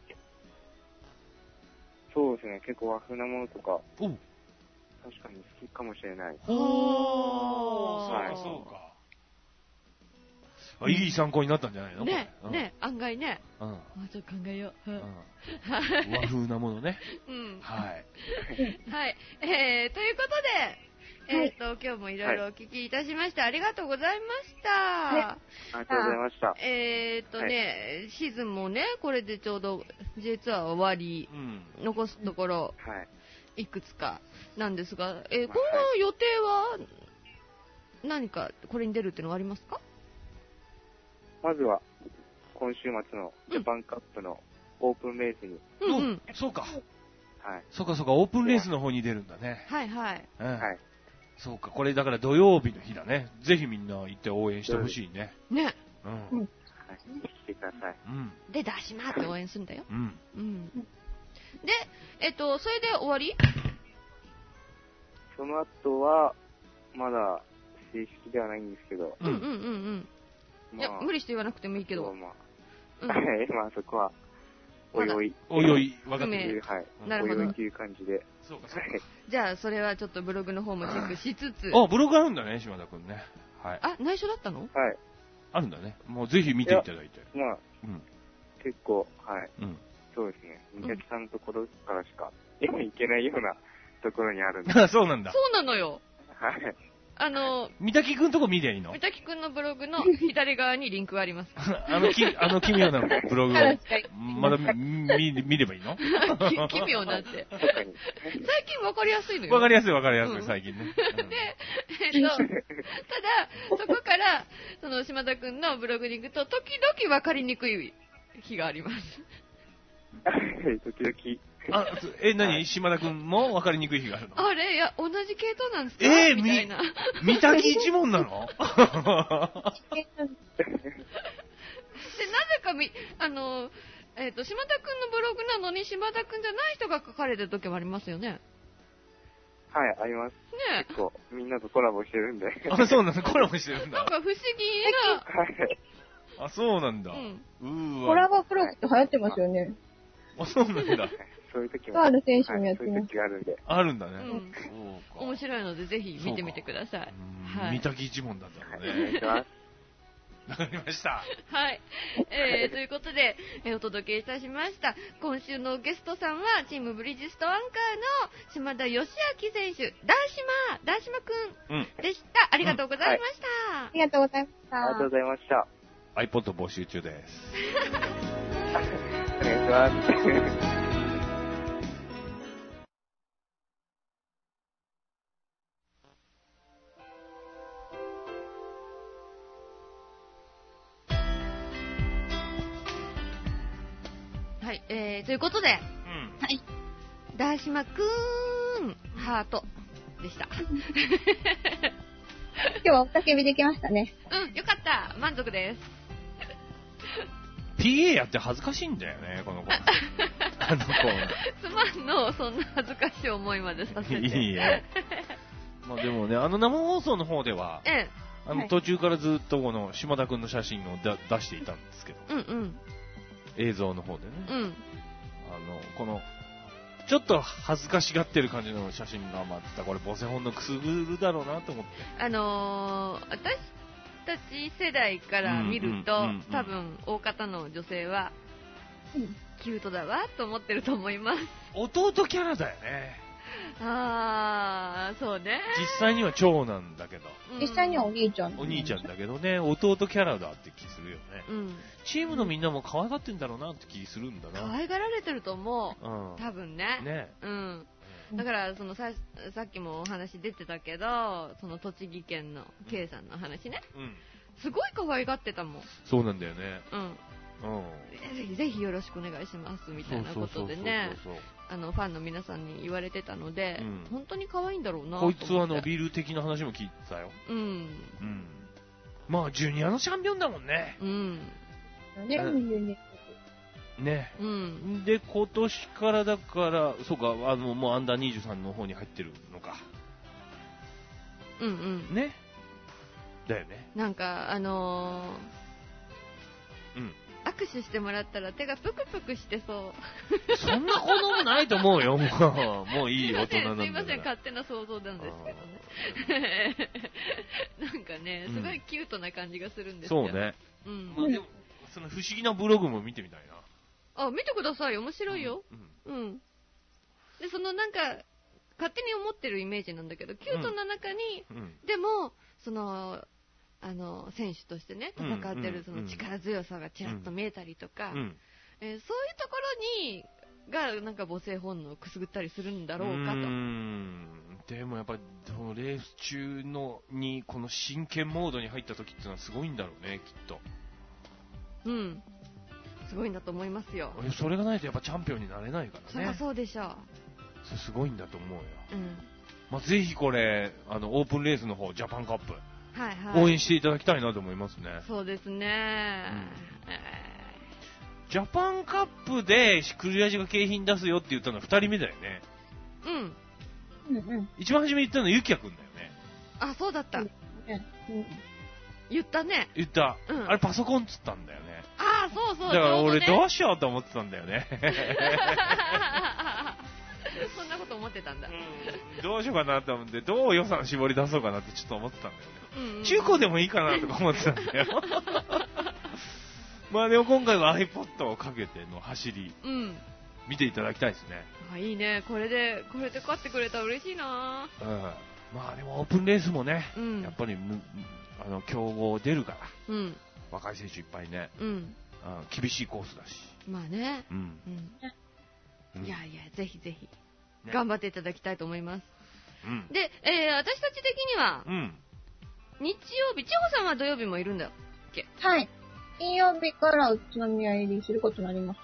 [SPEAKER 4] そうですね、結構和風なものとか、確かに好きかもしれない。
[SPEAKER 3] おー、はい、そうかそうか。あ、いい参考になったんじゃないの？
[SPEAKER 2] ね、うん、ね、案外ね。うん。もうちょっと考えよう。うん。
[SPEAKER 3] 和風なものね。
[SPEAKER 2] うん。
[SPEAKER 3] はい。
[SPEAKER 2] はい。えー、ということで、えっ、ー、と、はい、今日もいろいろお聞きいたしまして、はい、ありがとうございました。
[SPEAKER 4] はい、ありがとうございました。
[SPEAKER 2] えっ、ー、とね、はい、シーズンもね、これでちょうど ジェイツアー終わり、うん、残すところ、はい、いくつかなんですが、えー、今後の予定は何かこれに出るっていうのはありますか？
[SPEAKER 4] まずは、今週末のジャパンカップのオープンレースに。
[SPEAKER 3] うん、うん、そうか。
[SPEAKER 4] はい。
[SPEAKER 3] そうかそうか、オープンレースの方に出るんだね。
[SPEAKER 2] はいはい。
[SPEAKER 3] うん、はい。そうか、これだから土曜日の日だね。ぜひみんな行って応援してほしいね。
[SPEAKER 2] ね。
[SPEAKER 3] うん。
[SPEAKER 4] うん。はい。来てください。
[SPEAKER 3] うん。
[SPEAKER 2] で、出しまーって応援するんだよ。
[SPEAKER 3] うん。
[SPEAKER 2] うん。で、えっと、それで終わり？
[SPEAKER 4] その後は、まだ、 正式ではないんですけど。
[SPEAKER 2] うんうんうんうん。まあ、いや、無理して言わなくてもいいけど。
[SPEAKER 4] まあ、うん、まあそこは、おいおい。
[SPEAKER 3] おいおい、わかって
[SPEAKER 4] る。はい。なるほど。おいおいっていう感じで。
[SPEAKER 2] そうか、そうか。じゃあ、それはちょっとブログの方もチェックしつつ。
[SPEAKER 3] あ、ブログあるんだね、島田くんね。はい。
[SPEAKER 2] あ、内緒だったの？
[SPEAKER 4] はい。
[SPEAKER 3] あるんだね。もうぜひ見ていただいて。
[SPEAKER 4] いまあ、うん、結構、はい。うん。そうですね。みさきさんのところからしか、今行けないようなところにあるんで。
[SPEAKER 3] そうなんだ。
[SPEAKER 2] そうなのよ。
[SPEAKER 4] はい。
[SPEAKER 2] あの、
[SPEAKER 3] 三滝くんとこ見ていいの？
[SPEAKER 2] 三滝くんのブログの左側にリンクがあります。
[SPEAKER 3] あの、き、あの奇妙なブログを、まだ見、見ればいいの？
[SPEAKER 2] 奇妙なんて。最近わかりやすいのよ。
[SPEAKER 3] わかりやすいわかりやすい、最近ね。
[SPEAKER 2] で、えっと、ただ、そこから、その島田くんのブログに行くと、時々わかりにくい日があります。
[SPEAKER 4] 時々。
[SPEAKER 3] あ、え、何島田くんも分かりにくい日があるの？
[SPEAKER 2] あれいや、同じ系統なんですか？
[SPEAKER 3] えー、
[SPEAKER 2] みたいな。
[SPEAKER 3] み、三滝一門なの？で、な
[SPEAKER 2] ぜかみ、あの、えっと、島田くんのブログなのに、島田くんじゃない人が書かれてる時もありますよね。
[SPEAKER 4] はい、あります。
[SPEAKER 2] ね
[SPEAKER 4] 結構、みんなとコラボしてるんで。
[SPEAKER 3] あ、そうなんだ、コラボしてるんだ。
[SPEAKER 2] なんか不思議な。
[SPEAKER 4] はい。
[SPEAKER 3] あ、そうなんだ。う
[SPEAKER 1] ん、うわ。コラボブログって流行ってますよね。
[SPEAKER 3] あ、そうなんだ。
[SPEAKER 4] そういう時も。
[SPEAKER 1] ガール選手もやってます。
[SPEAKER 4] そういう時があるんで。
[SPEAKER 3] あるんだね。
[SPEAKER 2] うん。面白いので、ぜひ見てみてください。
[SPEAKER 3] はい。三滝一門だったのね。お願いします。わかりました。
[SPEAKER 2] はい。えー、ということで、えー、お届けいたしました。今週のゲストさんは、チームブリヂストンアンカーの島田義明選手、ダーシマ、ダーシマくんでした。うん、ありがとうございました、うんはい。
[SPEAKER 1] ありがとうございました。
[SPEAKER 4] ありがとうございました。
[SPEAKER 3] iPod 募集中です。
[SPEAKER 4] お願いします。
[SPEAKER 2] はい、えー、ということで、うん、はい。ダーシマくーん、ハートでした。
[SPEAKER 1] 今日はおたけびできましたね。
[SPEAKER 2] うん、よかった。満足です。
[SPEAKER 3] ピーエー やって恥ずかしいんだよね、この子。あの子。
[SPEAKER 2] すまんの、そんな恥ずかしい思いまでさせて。い
[SPEAKER 3] いえ。まあでもね、あの生放送の方では、ええ、あの途中からずっとこの島田くんの写真をだ出していたんですけど。
[SPEAKER 2] うんうん。
[SPEAKER 3] 映像の方でね。
[SPEAKER 2] うん。あ
[SPEAKER 3] の、この、ちょっと恥ずかしがってる感じの写真がまたこれボセホンのくすぐるだろうなと思って。
[SPEAKER 2] あのー、私たち世代から見ると、うんうんうんうん、多分大方の女性は、うん、キュートだわと思ってると思います。
[SPEAKER 3] 弟キャラだよね。
[SPEAKER 2] あー、そうね。
[SPEAKER 3] 実際には長男だけど。
[SPEAKER 1] 実際にはお兄ちゃん。
[SPEAKER 3] お兄ちゃんだけどね、弟キャラだって気するよね。うん。チームのみんなも可愛がってんだろうなって気するんだな。
[SPEAKER 2] 可愛がられてると思う。うん。多分ね。
[SPEAKER 3] ね。
[SPEAKER 2] うん。だから、そのさ、さっきもお話出てたけど、その栃木県の K さんの話ね。うん。すごい可愛がってたもん。
[SPEAKER 3] そうなんだよね。
[SPEAKER 2] うん。うん、ぜひぜひよろしくお願いしますみたいなことでね、あのファンの皆さんに言われてたので、うん、本当に可愛いんだろうなと思って。
[SPEAKER 3] こいつは伸びる的な話も聞いてたよ。うん。うん。まあジュニアのチャンピオンだもんね。
[SPEAKER 2] うん。
[SPEAKER 1] ね。
[SPEAKER 3] ね。
[SPEAKER 2] うん。
[SPEAKER 3] で今年からだからそうかあのもうアンダーにじゅうさんの方に入ってるのか。
[SPEAKER 2] うんうん。
[SPEAKER 3] ね。だよね。
[SPEAKER 2] なんかあの
[SPEAKER 3] ー、うん。
[SPEAKER 2] 握手してもらったら手がプクプクしてそ
[SPEAKER 3] う。そんなこともないと思うよ。もう、もういい大人なんだから。
[SPEAKER 2] すいません、勝手な想像なんですけどね。なんかね、すごいキュートな感じがするんですよ。
[SPEAKER 3] そうね。
[SPEAKER 2] うん。
[SPEAKER 3] まあでも、その不思議なブログも見てみたい
[SPEAKER 2] な。あ、見てください。面白いよ。うん。うん、で、そのなんか、勝手に思ってるイメージなんだけど、キュートな中に、うん、でも、その、あの選手としてね戦ってるその力強さがちらっと見えたりとか、うんうんえー、そういうところにがなんか母性本能をくすぐったりするんだろうかと。うー
[SPEAKER 3] んでもやっぱりレース中のにこの真剣モードに入った時っていうのはすごいんだろうねきっと。
[SPEAKER 2] うんすごいんだと思いますよ。
[SPEAKER 3] それがないとやっぱチャンピオンになれないからね。
[SPEAKER 2] そりゃそうでしょう。
[SPEAKER 3] それすごいんだと思うよ。
[SPEAKER 2] うん
[SPEAKER 3] まあ、ぜひこれあのオープンレースの方ジャパンカップ
[SPEAKER 2] はいはい、
[SPEAKER 3] 応援していただきたいなと思いますね。
[SPEAKER 2] そうですね、うんえ
[SPEAKER 3] ー、ジャパンカップでクリアジが景品出すよって言ったのはふたりめだよね。
[SPEAKER 2] うん。
[SPEAKER 1] うんうん。
[SPEAKER 3] 一番初めに言ったのはゆきやくんだよね。
[SPEAKER 2] あ、そうだった。
[SPEAKER 1] ね。うん、
[SPEAKER 2] 言ったね。
[SPEAKER 3] 言った、うん。あれパソコンっつったんだよね。
[SPEAKER 2] ああ、そうそう。
[SPEAKER 3] だから俺どうしようと思ってたんだよね。
[SPEAKER 2] そんなこと思ってたんだ。
[SPEAKER 3] うん、どうしようかなと思って、どう予算絞り出そうかなってちょっと思ってたんだよね。うんうん、中古でもいいかなとか思ってたんだよ。まあでも今回は iPod をかけての走り、うん、見ていただきたいですね。
[SPEAKER 2] あ、いいね。これで、これで勝ってくれたら嬉しいな。
[SPEAKER 3] うん。まあでもオープンレースもね、うん、やっぱりあの強豪出るから、うん、若い選手いっぱいね、うん、あ厳しいコースだし。
[SPEAKER 2] まあね。うん。うん、いやいや、ぜひぜひ、ね、頑張っていただきたいと思います。うん、で、えー、私たち的には、うん、日曜日、千穂さんは土曜日もいるんだっけ？
[SPEAKER 1] はい。金曜日から宇都宮入りすることになりました。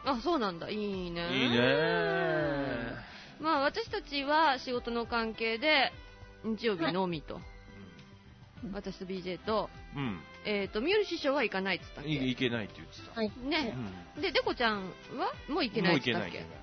[SPEAKER 2] あ、そうなんだ。いいね。
[SPEAKER 3] いいね。
[SPEAKER 2] まあ私たちは仕事の関係で日曜日のみと、はい、私と ビージェー と、うん、えっ、ー、と三浦師匠は行かないって言ったっけ？
[SPEAKER 3] いけないって言ってた。
[SPEAKER 1] はい。
[SPEAKER 2] ね。うん、で、でこちゃんはもう行けないって言ったっけ？もう行けない。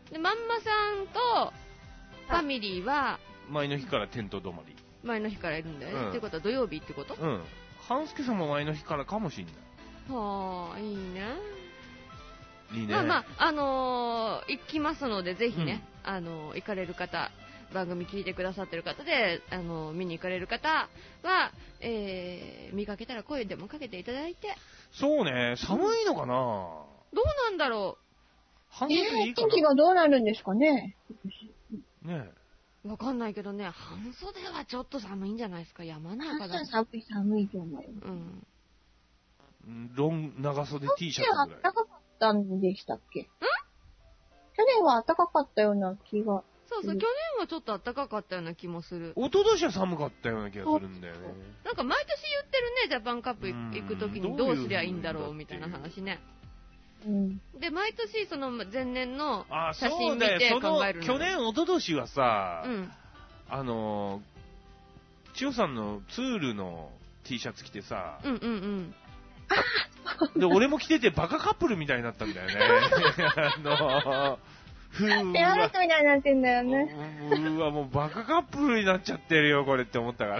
[SPEAKER 2] で、まんまさんとファミリーは
[SPEAKER 3] 前の日からテント止まり。
[SPEAKER 2] 前の日からいるんだよね。うん、ってことは土曜日ってこと？
[SPEAKER 3] うん。半助さんも前の日からかもしんない。
[SPEAKER 2] はあ、いいね。
[SPEAKER 3] いいね。
[SPEAKER 2] まあまあ、あのー、行きますので、ぜひね、うん、あのー、行かれる方、番組聞いてくださってる方で、あのー、見に行かれる方は、えー、見かけたら声でもかけていただいて。
[SPEAKER 3] そうね、寒いのかな、うん、
[SPEAKER 2] どうなんだろう。
[SPEAKER 3] 半袖でいいかな。
[SPEAKER 1] 天気がどうなるんですかね。
[SPEAKER 3] ねえ。
[SPEAKER 2] わかんないけどね、半袖はちょっと寒いんじゃないですか、山の中だと。
[SPEAKER 1] 寒い寒いと思うよ。
[SPEAKER 2] うん。
[SPEAKER 3] ロン、長袖 T シャツぐらい。
[SPEAKER 1] 去年は暖かかったんでしたっけ？ん？去年は暖かかったような気が。
[SPEAKER 2] そうそう、去年はちょっと暖かかったような気もする。
[SPEAKER 3] 一昨年は寒かったような気がするんだよね。
[SPEAKER 2] なんか毎年言ってるね、ジャパンカップ行くときにどうすりゃいいんだろうみたいな話ね。うん、で、毎年その前年の写真見て考えるの。
[SPEAKER 3] 去年、一昨年はさ、うん、あの、千代さんのツールの T シャツ着てさ、
[SPEAKER 2] うんうん
[SPEAKER 3] うん。で、俺も着ててバカカップルみたいになったんだよね。あの、
[SPEAKER 1] ふーわ。ペアメイトみたいになってんだよね。
[SPEAKER 3] うわ、もうバカカップルになっちゃってるよ、これって思ったから。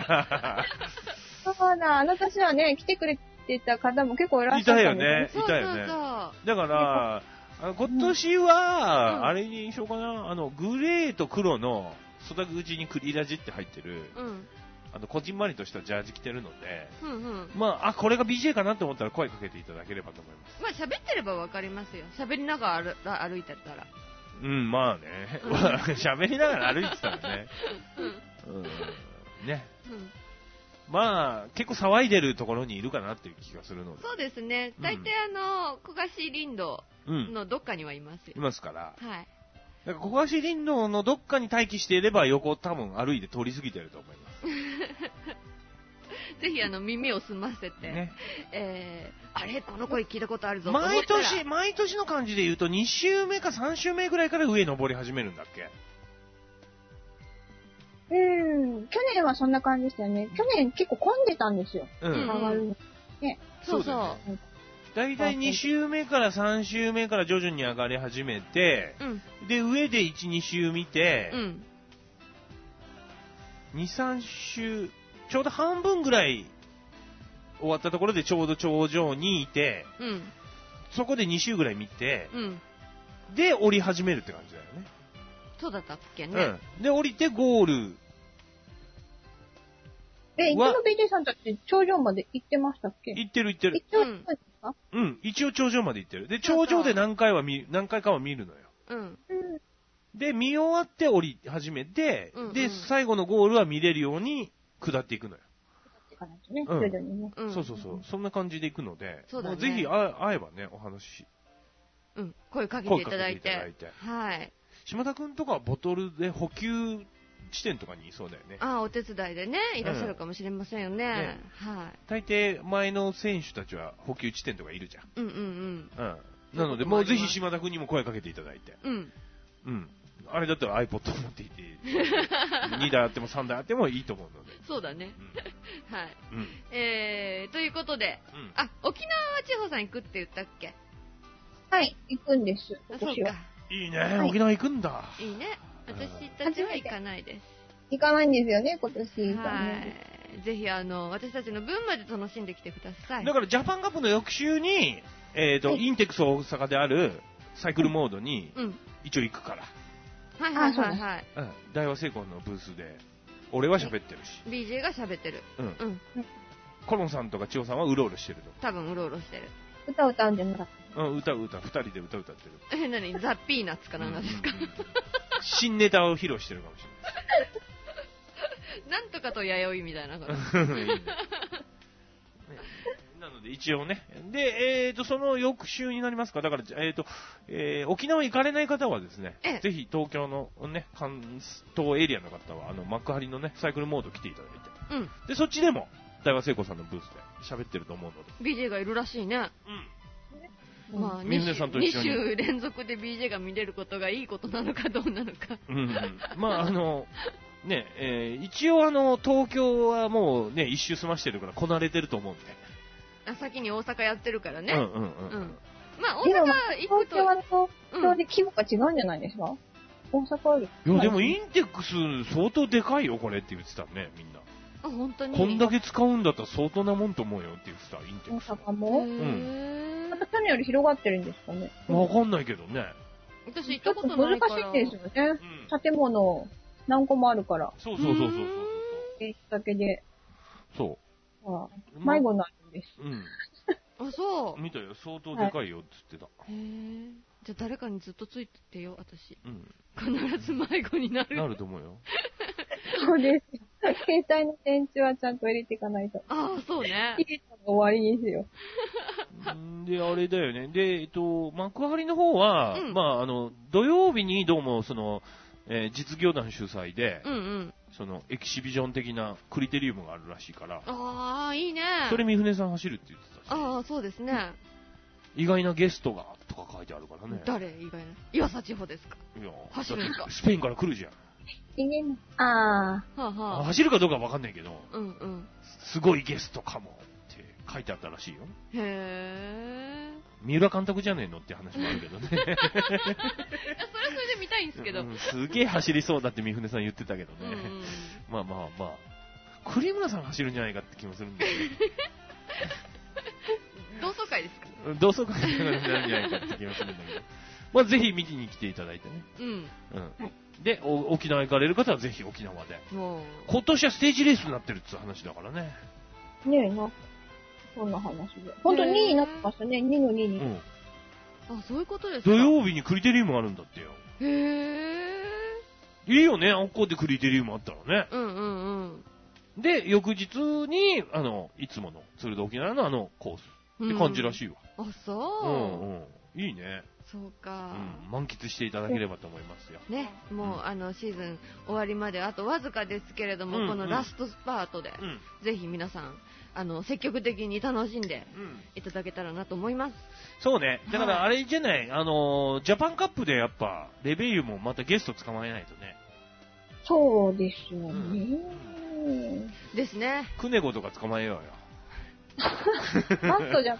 [SPEAKER 1] そうだ、あの年はね、来てくれてた方も結構いらっしゃったんです
[SPEAKER 3] ね。いたよね。いたよね。だから、今年は、うん、あれにしようかな、あの、グレーと黒の、袖口にクリラジって入ってる、うん、あの、こじんまりとしたジャージ着てるので、うんうん、まあ、あ、これが ビージェー かなと思ったら声かけていただければと思います。
[SPEAKER 2] まあ、喋ってればわかりますよ。喋りながら歩いてたら。
[SPEAKER 3] うん、まあね。喋りながら歩いてたらね。うん。うん、ね。うんまあ、結構騒いでるところにいるかなっていう気がするので。
[SPEAKER 2] そうですね。大体、うん、あの、小菓子林道のどっかにはいますよ。
[SPEAKER 3] いますから。
[SPEAKER 2] はい。
[SPEAKER 3] だから小菓子林道のどっかに待機していれば横多分歩いて通り過ぎてると思います。
[SPEAKER 2] ぜひあの耳を澄ませて、ねえー、あれこの声聞いたことあるぞ。
[SPEAKER 3] 毎年、毎年の感じで言うとに週目かさん週目ぐらいから上登り始めるんだっけ？
[SPEAKER 1] うん、去年はそんな感じでしたよね。去年結構混んでたんですよ。うん。上がる
[SPEAKER 2] ね。そうそう。
[SPEAKER 3] だいたいに週目からさん週目から徐々に上がり始めて、うん、で、上でいち、に週見て、うん、に、さん週、ちょうど半分ぐらい終わったところでちょうど頂上にいて、うん、そこでに週ぐらい見て、うん、で、降り始めるって感じだよね。
[SPEAKER 2] そうだったっけね。
[SPEAKER 3] うん。で、降りてゴール。
[SPEAKER 1] え、いつも ビージェー さんたち頂上まで行ってましたっけ？
[SPEAKER 3] 行ってる行ってる。
[SPEAKER 1] 一応、そうですか？
[SPEAKER 3] うん、一応頂上まで行ってる。で、頂上で何回は見、何回かは見るのよ。うん。で、見終わって降り始めて、うんうん、で、最後のゴールは見れるように下っていくのよ。
[SPEAKER 1] 下っていかないとね、徐々にね。
[SPEAKER 3] そうそうそう。そんな感じで行くので、そうだね、ぜひ会えばね、お話。
[SPEAKER 2] うん、声かけていただいて。声かけていただいて。はい。
[SPEAKER 3] 島田くんとかはボトルで補給地点とかにいそうだよね。
[SPEAKER 2] ああ、お手伝いでね、いらっしゃるかもしれませんよね。うんねはい。
[SPEAKER 3] 大抵前の選手たちは補給地点とかいるじゃん。
[SPEAKER 2] うんうんうん。
[SPEAKER 3] うん。なので、もうぜひ島田くんにも声かけていただいて。うん。うん。あれだったら iPod を持っていて、にだいあってもさんだいあってもいいと思うので。
[SPEAKER 2] そうだね。うん、はい。うん、えー、ということで、うん、あ、沖縄は千穂さん行くって言ったっけ？
[SPEAKER 1] はい、行くんです。
[SPEAKER 2] あ、そうか。
[SPEAKER 3] いいね、はい、沖縄行くんだ。
[SPEAKER 2] いいね。私たちは行かないです。
[SPEAKER 1] 行かないんですよね、今年。
[SPEAKER 2] はい。 ぜひ、あの、私たちの分まで楽しんできてください。
[SPEAKER 3] だから、ジャパンカップの翌週に、えっと、インテックス大阪であるサイクルモードに、一応行くから。
[SPEAKER 2] はいはいはいはい。
[SPEAKER 3] うん。大和製鋼のブースで、俺は喋ってるし。
[SPEAKER 2] ビージェー が喋ってる。
[SPEAKER 3] うん。うん。コロンさんとか千代さんはうろうろしてると。
[SPEAKER 2] 多分うろうろしてる。
[SPEAKER 1] 歌歌うんじゃなかった。
[SPEAKER 3] うん、歌歌、二人で歌歌ってる。
[SPEAKER 2] え、なにザ・ピーナッツかなんかですか、うんうんうん、
[SPEAKER 3] 新ネタを披露してるかもし
[SPEAKER 2] れない。なんとかと弥生みたいなこと。いいね、
[SPEAKER 3] なので一応ね。で、えっと、その翌週になりますか。だから、えっと、えー、沖縄行かれない方はですね、ぜひ東京のね、関東エリアの方は、あの、幕張のね、サイクルモード来ていただいて。うん。で、そっちでも、大和聖子さんのブースで喋ってると思うので。
[SPEAKER 2] ビージェー がいるらしいね。うん。まあ、に週連続で ビージェー が見れることがいいことなのかどうなのか。うん、うん。
[SPEAKER 3] まあ、あの、ね、えー、一応あの、東京はもうね、一周済ましてるからこなれてると思うんで。
[SPEAKER 2] あ、先に大阪やってるからね。
[SPEAKER 3] うんうんうん。うん、
[SPEAKER 2] まあ、大阪行くと。
[SPEAKER 1] 東京は東京で規模が違うんじゃないですか、うん、大阪より。
[SPEAKER 3] いや、でもインテックス相当でかいよ、これって言ってたね、みんな。
[SPEAKER 2] あ、本当に
[SPEAKER 3] こんだけ使うんだったら相当なもんと思うよって言ってた、インテックス。
[SPEAKER 1] 大阪もうん。また去年より広がってるんですかね。
[SPEAKER 3] わかんないけどね。
[SPEAKER 2] 私行ったことないから。
[SPEAKER 1] 難しいんですよね。うん、建物何個もあるから。
[SPEAKER 3] そうそうそうそうそう。
[SPEAKER 1] えー、だけで。
[SPEAKER 3] そう。
[SPEAKER 1] ああ、迷子なんです。
[SPEAKER 3] うん。
[SPEAKER 2] あ、そう。
[SPEAKER 3] 見たよ、相当でかいよって言ってた。
[SPEAKER 2] はい、へえ。じゃあ誰かにずっとついててよ、私。うん。必ず迷子になる。
[SPEAKER 3] なると思うよ。
[SPEAKER 1] そうです。携帯の電池はちゃんと入れていかないと。
[SPEAKER 2] ああ、そうね。
[SPEAKER 1] 入れたら終わりですよ。
[SPEAKER 3] で、あれだよね。で、えっと、幕張の方は、うん、まあ、あの、土曜日にどうも、その、えー、実業団主催で、うんうん、その、エキシビジョン的なクリテリウムがあるらしいから。
[SPEAKER 2] ああ、いいね。
[SPEAKER 3] それ三船さん走るって言ってたし。
[SPEAKER 2] ああ、そうですね。
[SPEAKER 3] 意外なゲストが、とか書いてあるからね。
[SPEAKER 2] 誰意外な岩佐千穂ですか？
[SPEAKER 3] いや、
[SPEAKER 2] 走るんですか？
[SPEAKER 3] スペインから来るじゃん。
[SPEAKER 1] いねん。あ
[SPEAKER 2] あ。はあはあ。
[SPEAKER 3] 走るかどうかわかんないけど、
[SPEAKER 2] うんうん。
[SPEAKER 3] すごいゲストかもって書いてあったらしいよ。
[SPEAKER 2] へー。
[SPEAKER 3] 三浦監督じゃねえのって話もあるけどね。いや、それはそれ
[SPEAKER 2] で見たいんですけど。うん、
[SPEAKER 3] すげえ走りそうだって三船さん言ってたけどね。うんうん、まあまあまあ。栗村さん走るんじゃないかって気もするんだけど、ね。
[SPEAKER 2] 同窓会ですか？
[SPEAKER 3] 同窓会になるんじゃないかって気もするんだけど。まあぜひ見に来ていただいてね。
[SPEAKER 2] うん。
[SPEAKER 3] うん。で、沖縄行かれる方はぜひ沖縄で。今年はステージレースになってるって話だからね。
[SPEAKER 1] ねえな。そんな話で。ほんとにになってましたね。にのにに。うん。
[SPEAKER 2] あ、そういうことですか。
[SPEAKER 3] 土曜日にクリテリウムあるんだってよ。
[SPEAKER 2] へー。
[SPEAKER 3] いいよね、あっこでクリテリウムあったらね。
[SPEAKER 2] うんうんうん。
[SPEAKER 3] で、翌日に、あの、いつもの、鶴戸沖縄のあのコースって感じらしいわ。
[SPEAKER 2] うん、あ、そう。
[SPEAKER 3] うんうん。いいね。
[SPEAKER 2] そうか、
[SPEAKER 3] うん。満喫していただければと思いますよ。
[SPEAKER 2] ね、もう、うん、あの、シーズン終わりまであとわずかですけれども、うんうん、このラストスパートで、うん、ぜひ皆さん、あの、積極的に楽しんでいただけたらなと思います。
[SPEAKER 3] うん、そうね。だからあれじゃない、はい、あの、ジャパンカップでやっぱ、レベイユもまたゲスト捕まえないとね。
[SPEAKER 1] そうですよね。うん、
[SPEAKER 2] ですね。
[SPEAKER 3] クネゴとか捕まえようよ。
[SPEAKER 1] マットじゃ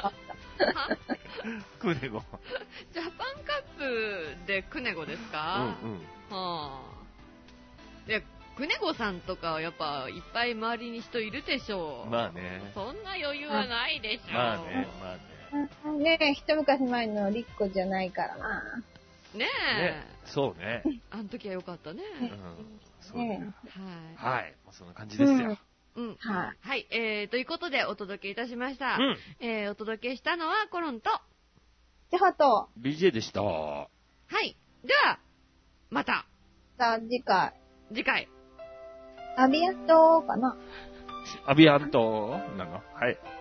[SPEAKER 3] クネゴ。
[SPEAKER 2] ジャパンカップでクネゴですか？うんうん。はあ。いや、クネゴさんとかはやっぱいっぱい周りに人いるでしょう。
[SPEAKER 3] まあね。
[SPEAKER 2] そんな余裕はないでしょう。
[SPEAKER 3] まあね、まあ
[SPEAKER 1] ね。ねえ、一昔前のリッコじゃないからな。
[SPEAKER 2] ねえ。
[SPEAKER 3] ね、そうね。
[SPEAKER 2] あの時はよかったね。
[SPEAKER 3] うん。そうね。
[SPEAKER 2] ね、
[SPEAKER 3] はい。はい。まあ、そんな感じですよ。
[SPEAKER 2] うん。はい。はい。えー、ということでお届けいたしました。
[SPEAKER 3] うん。
[SPEAKER 2] えー、お届けしたのはコロンと、
[SPEAKER 1] ジャハと、
[SPEAKER 3] ビージェー でした。は
[SPEAKER 2] い。では、また。
[SPEAKER 1] さあ、次回。
[SPEAKER 2] 次回。
[SPEAKER 1] アビアントかな。
[SPEAKER 3] アビアントなの？はい。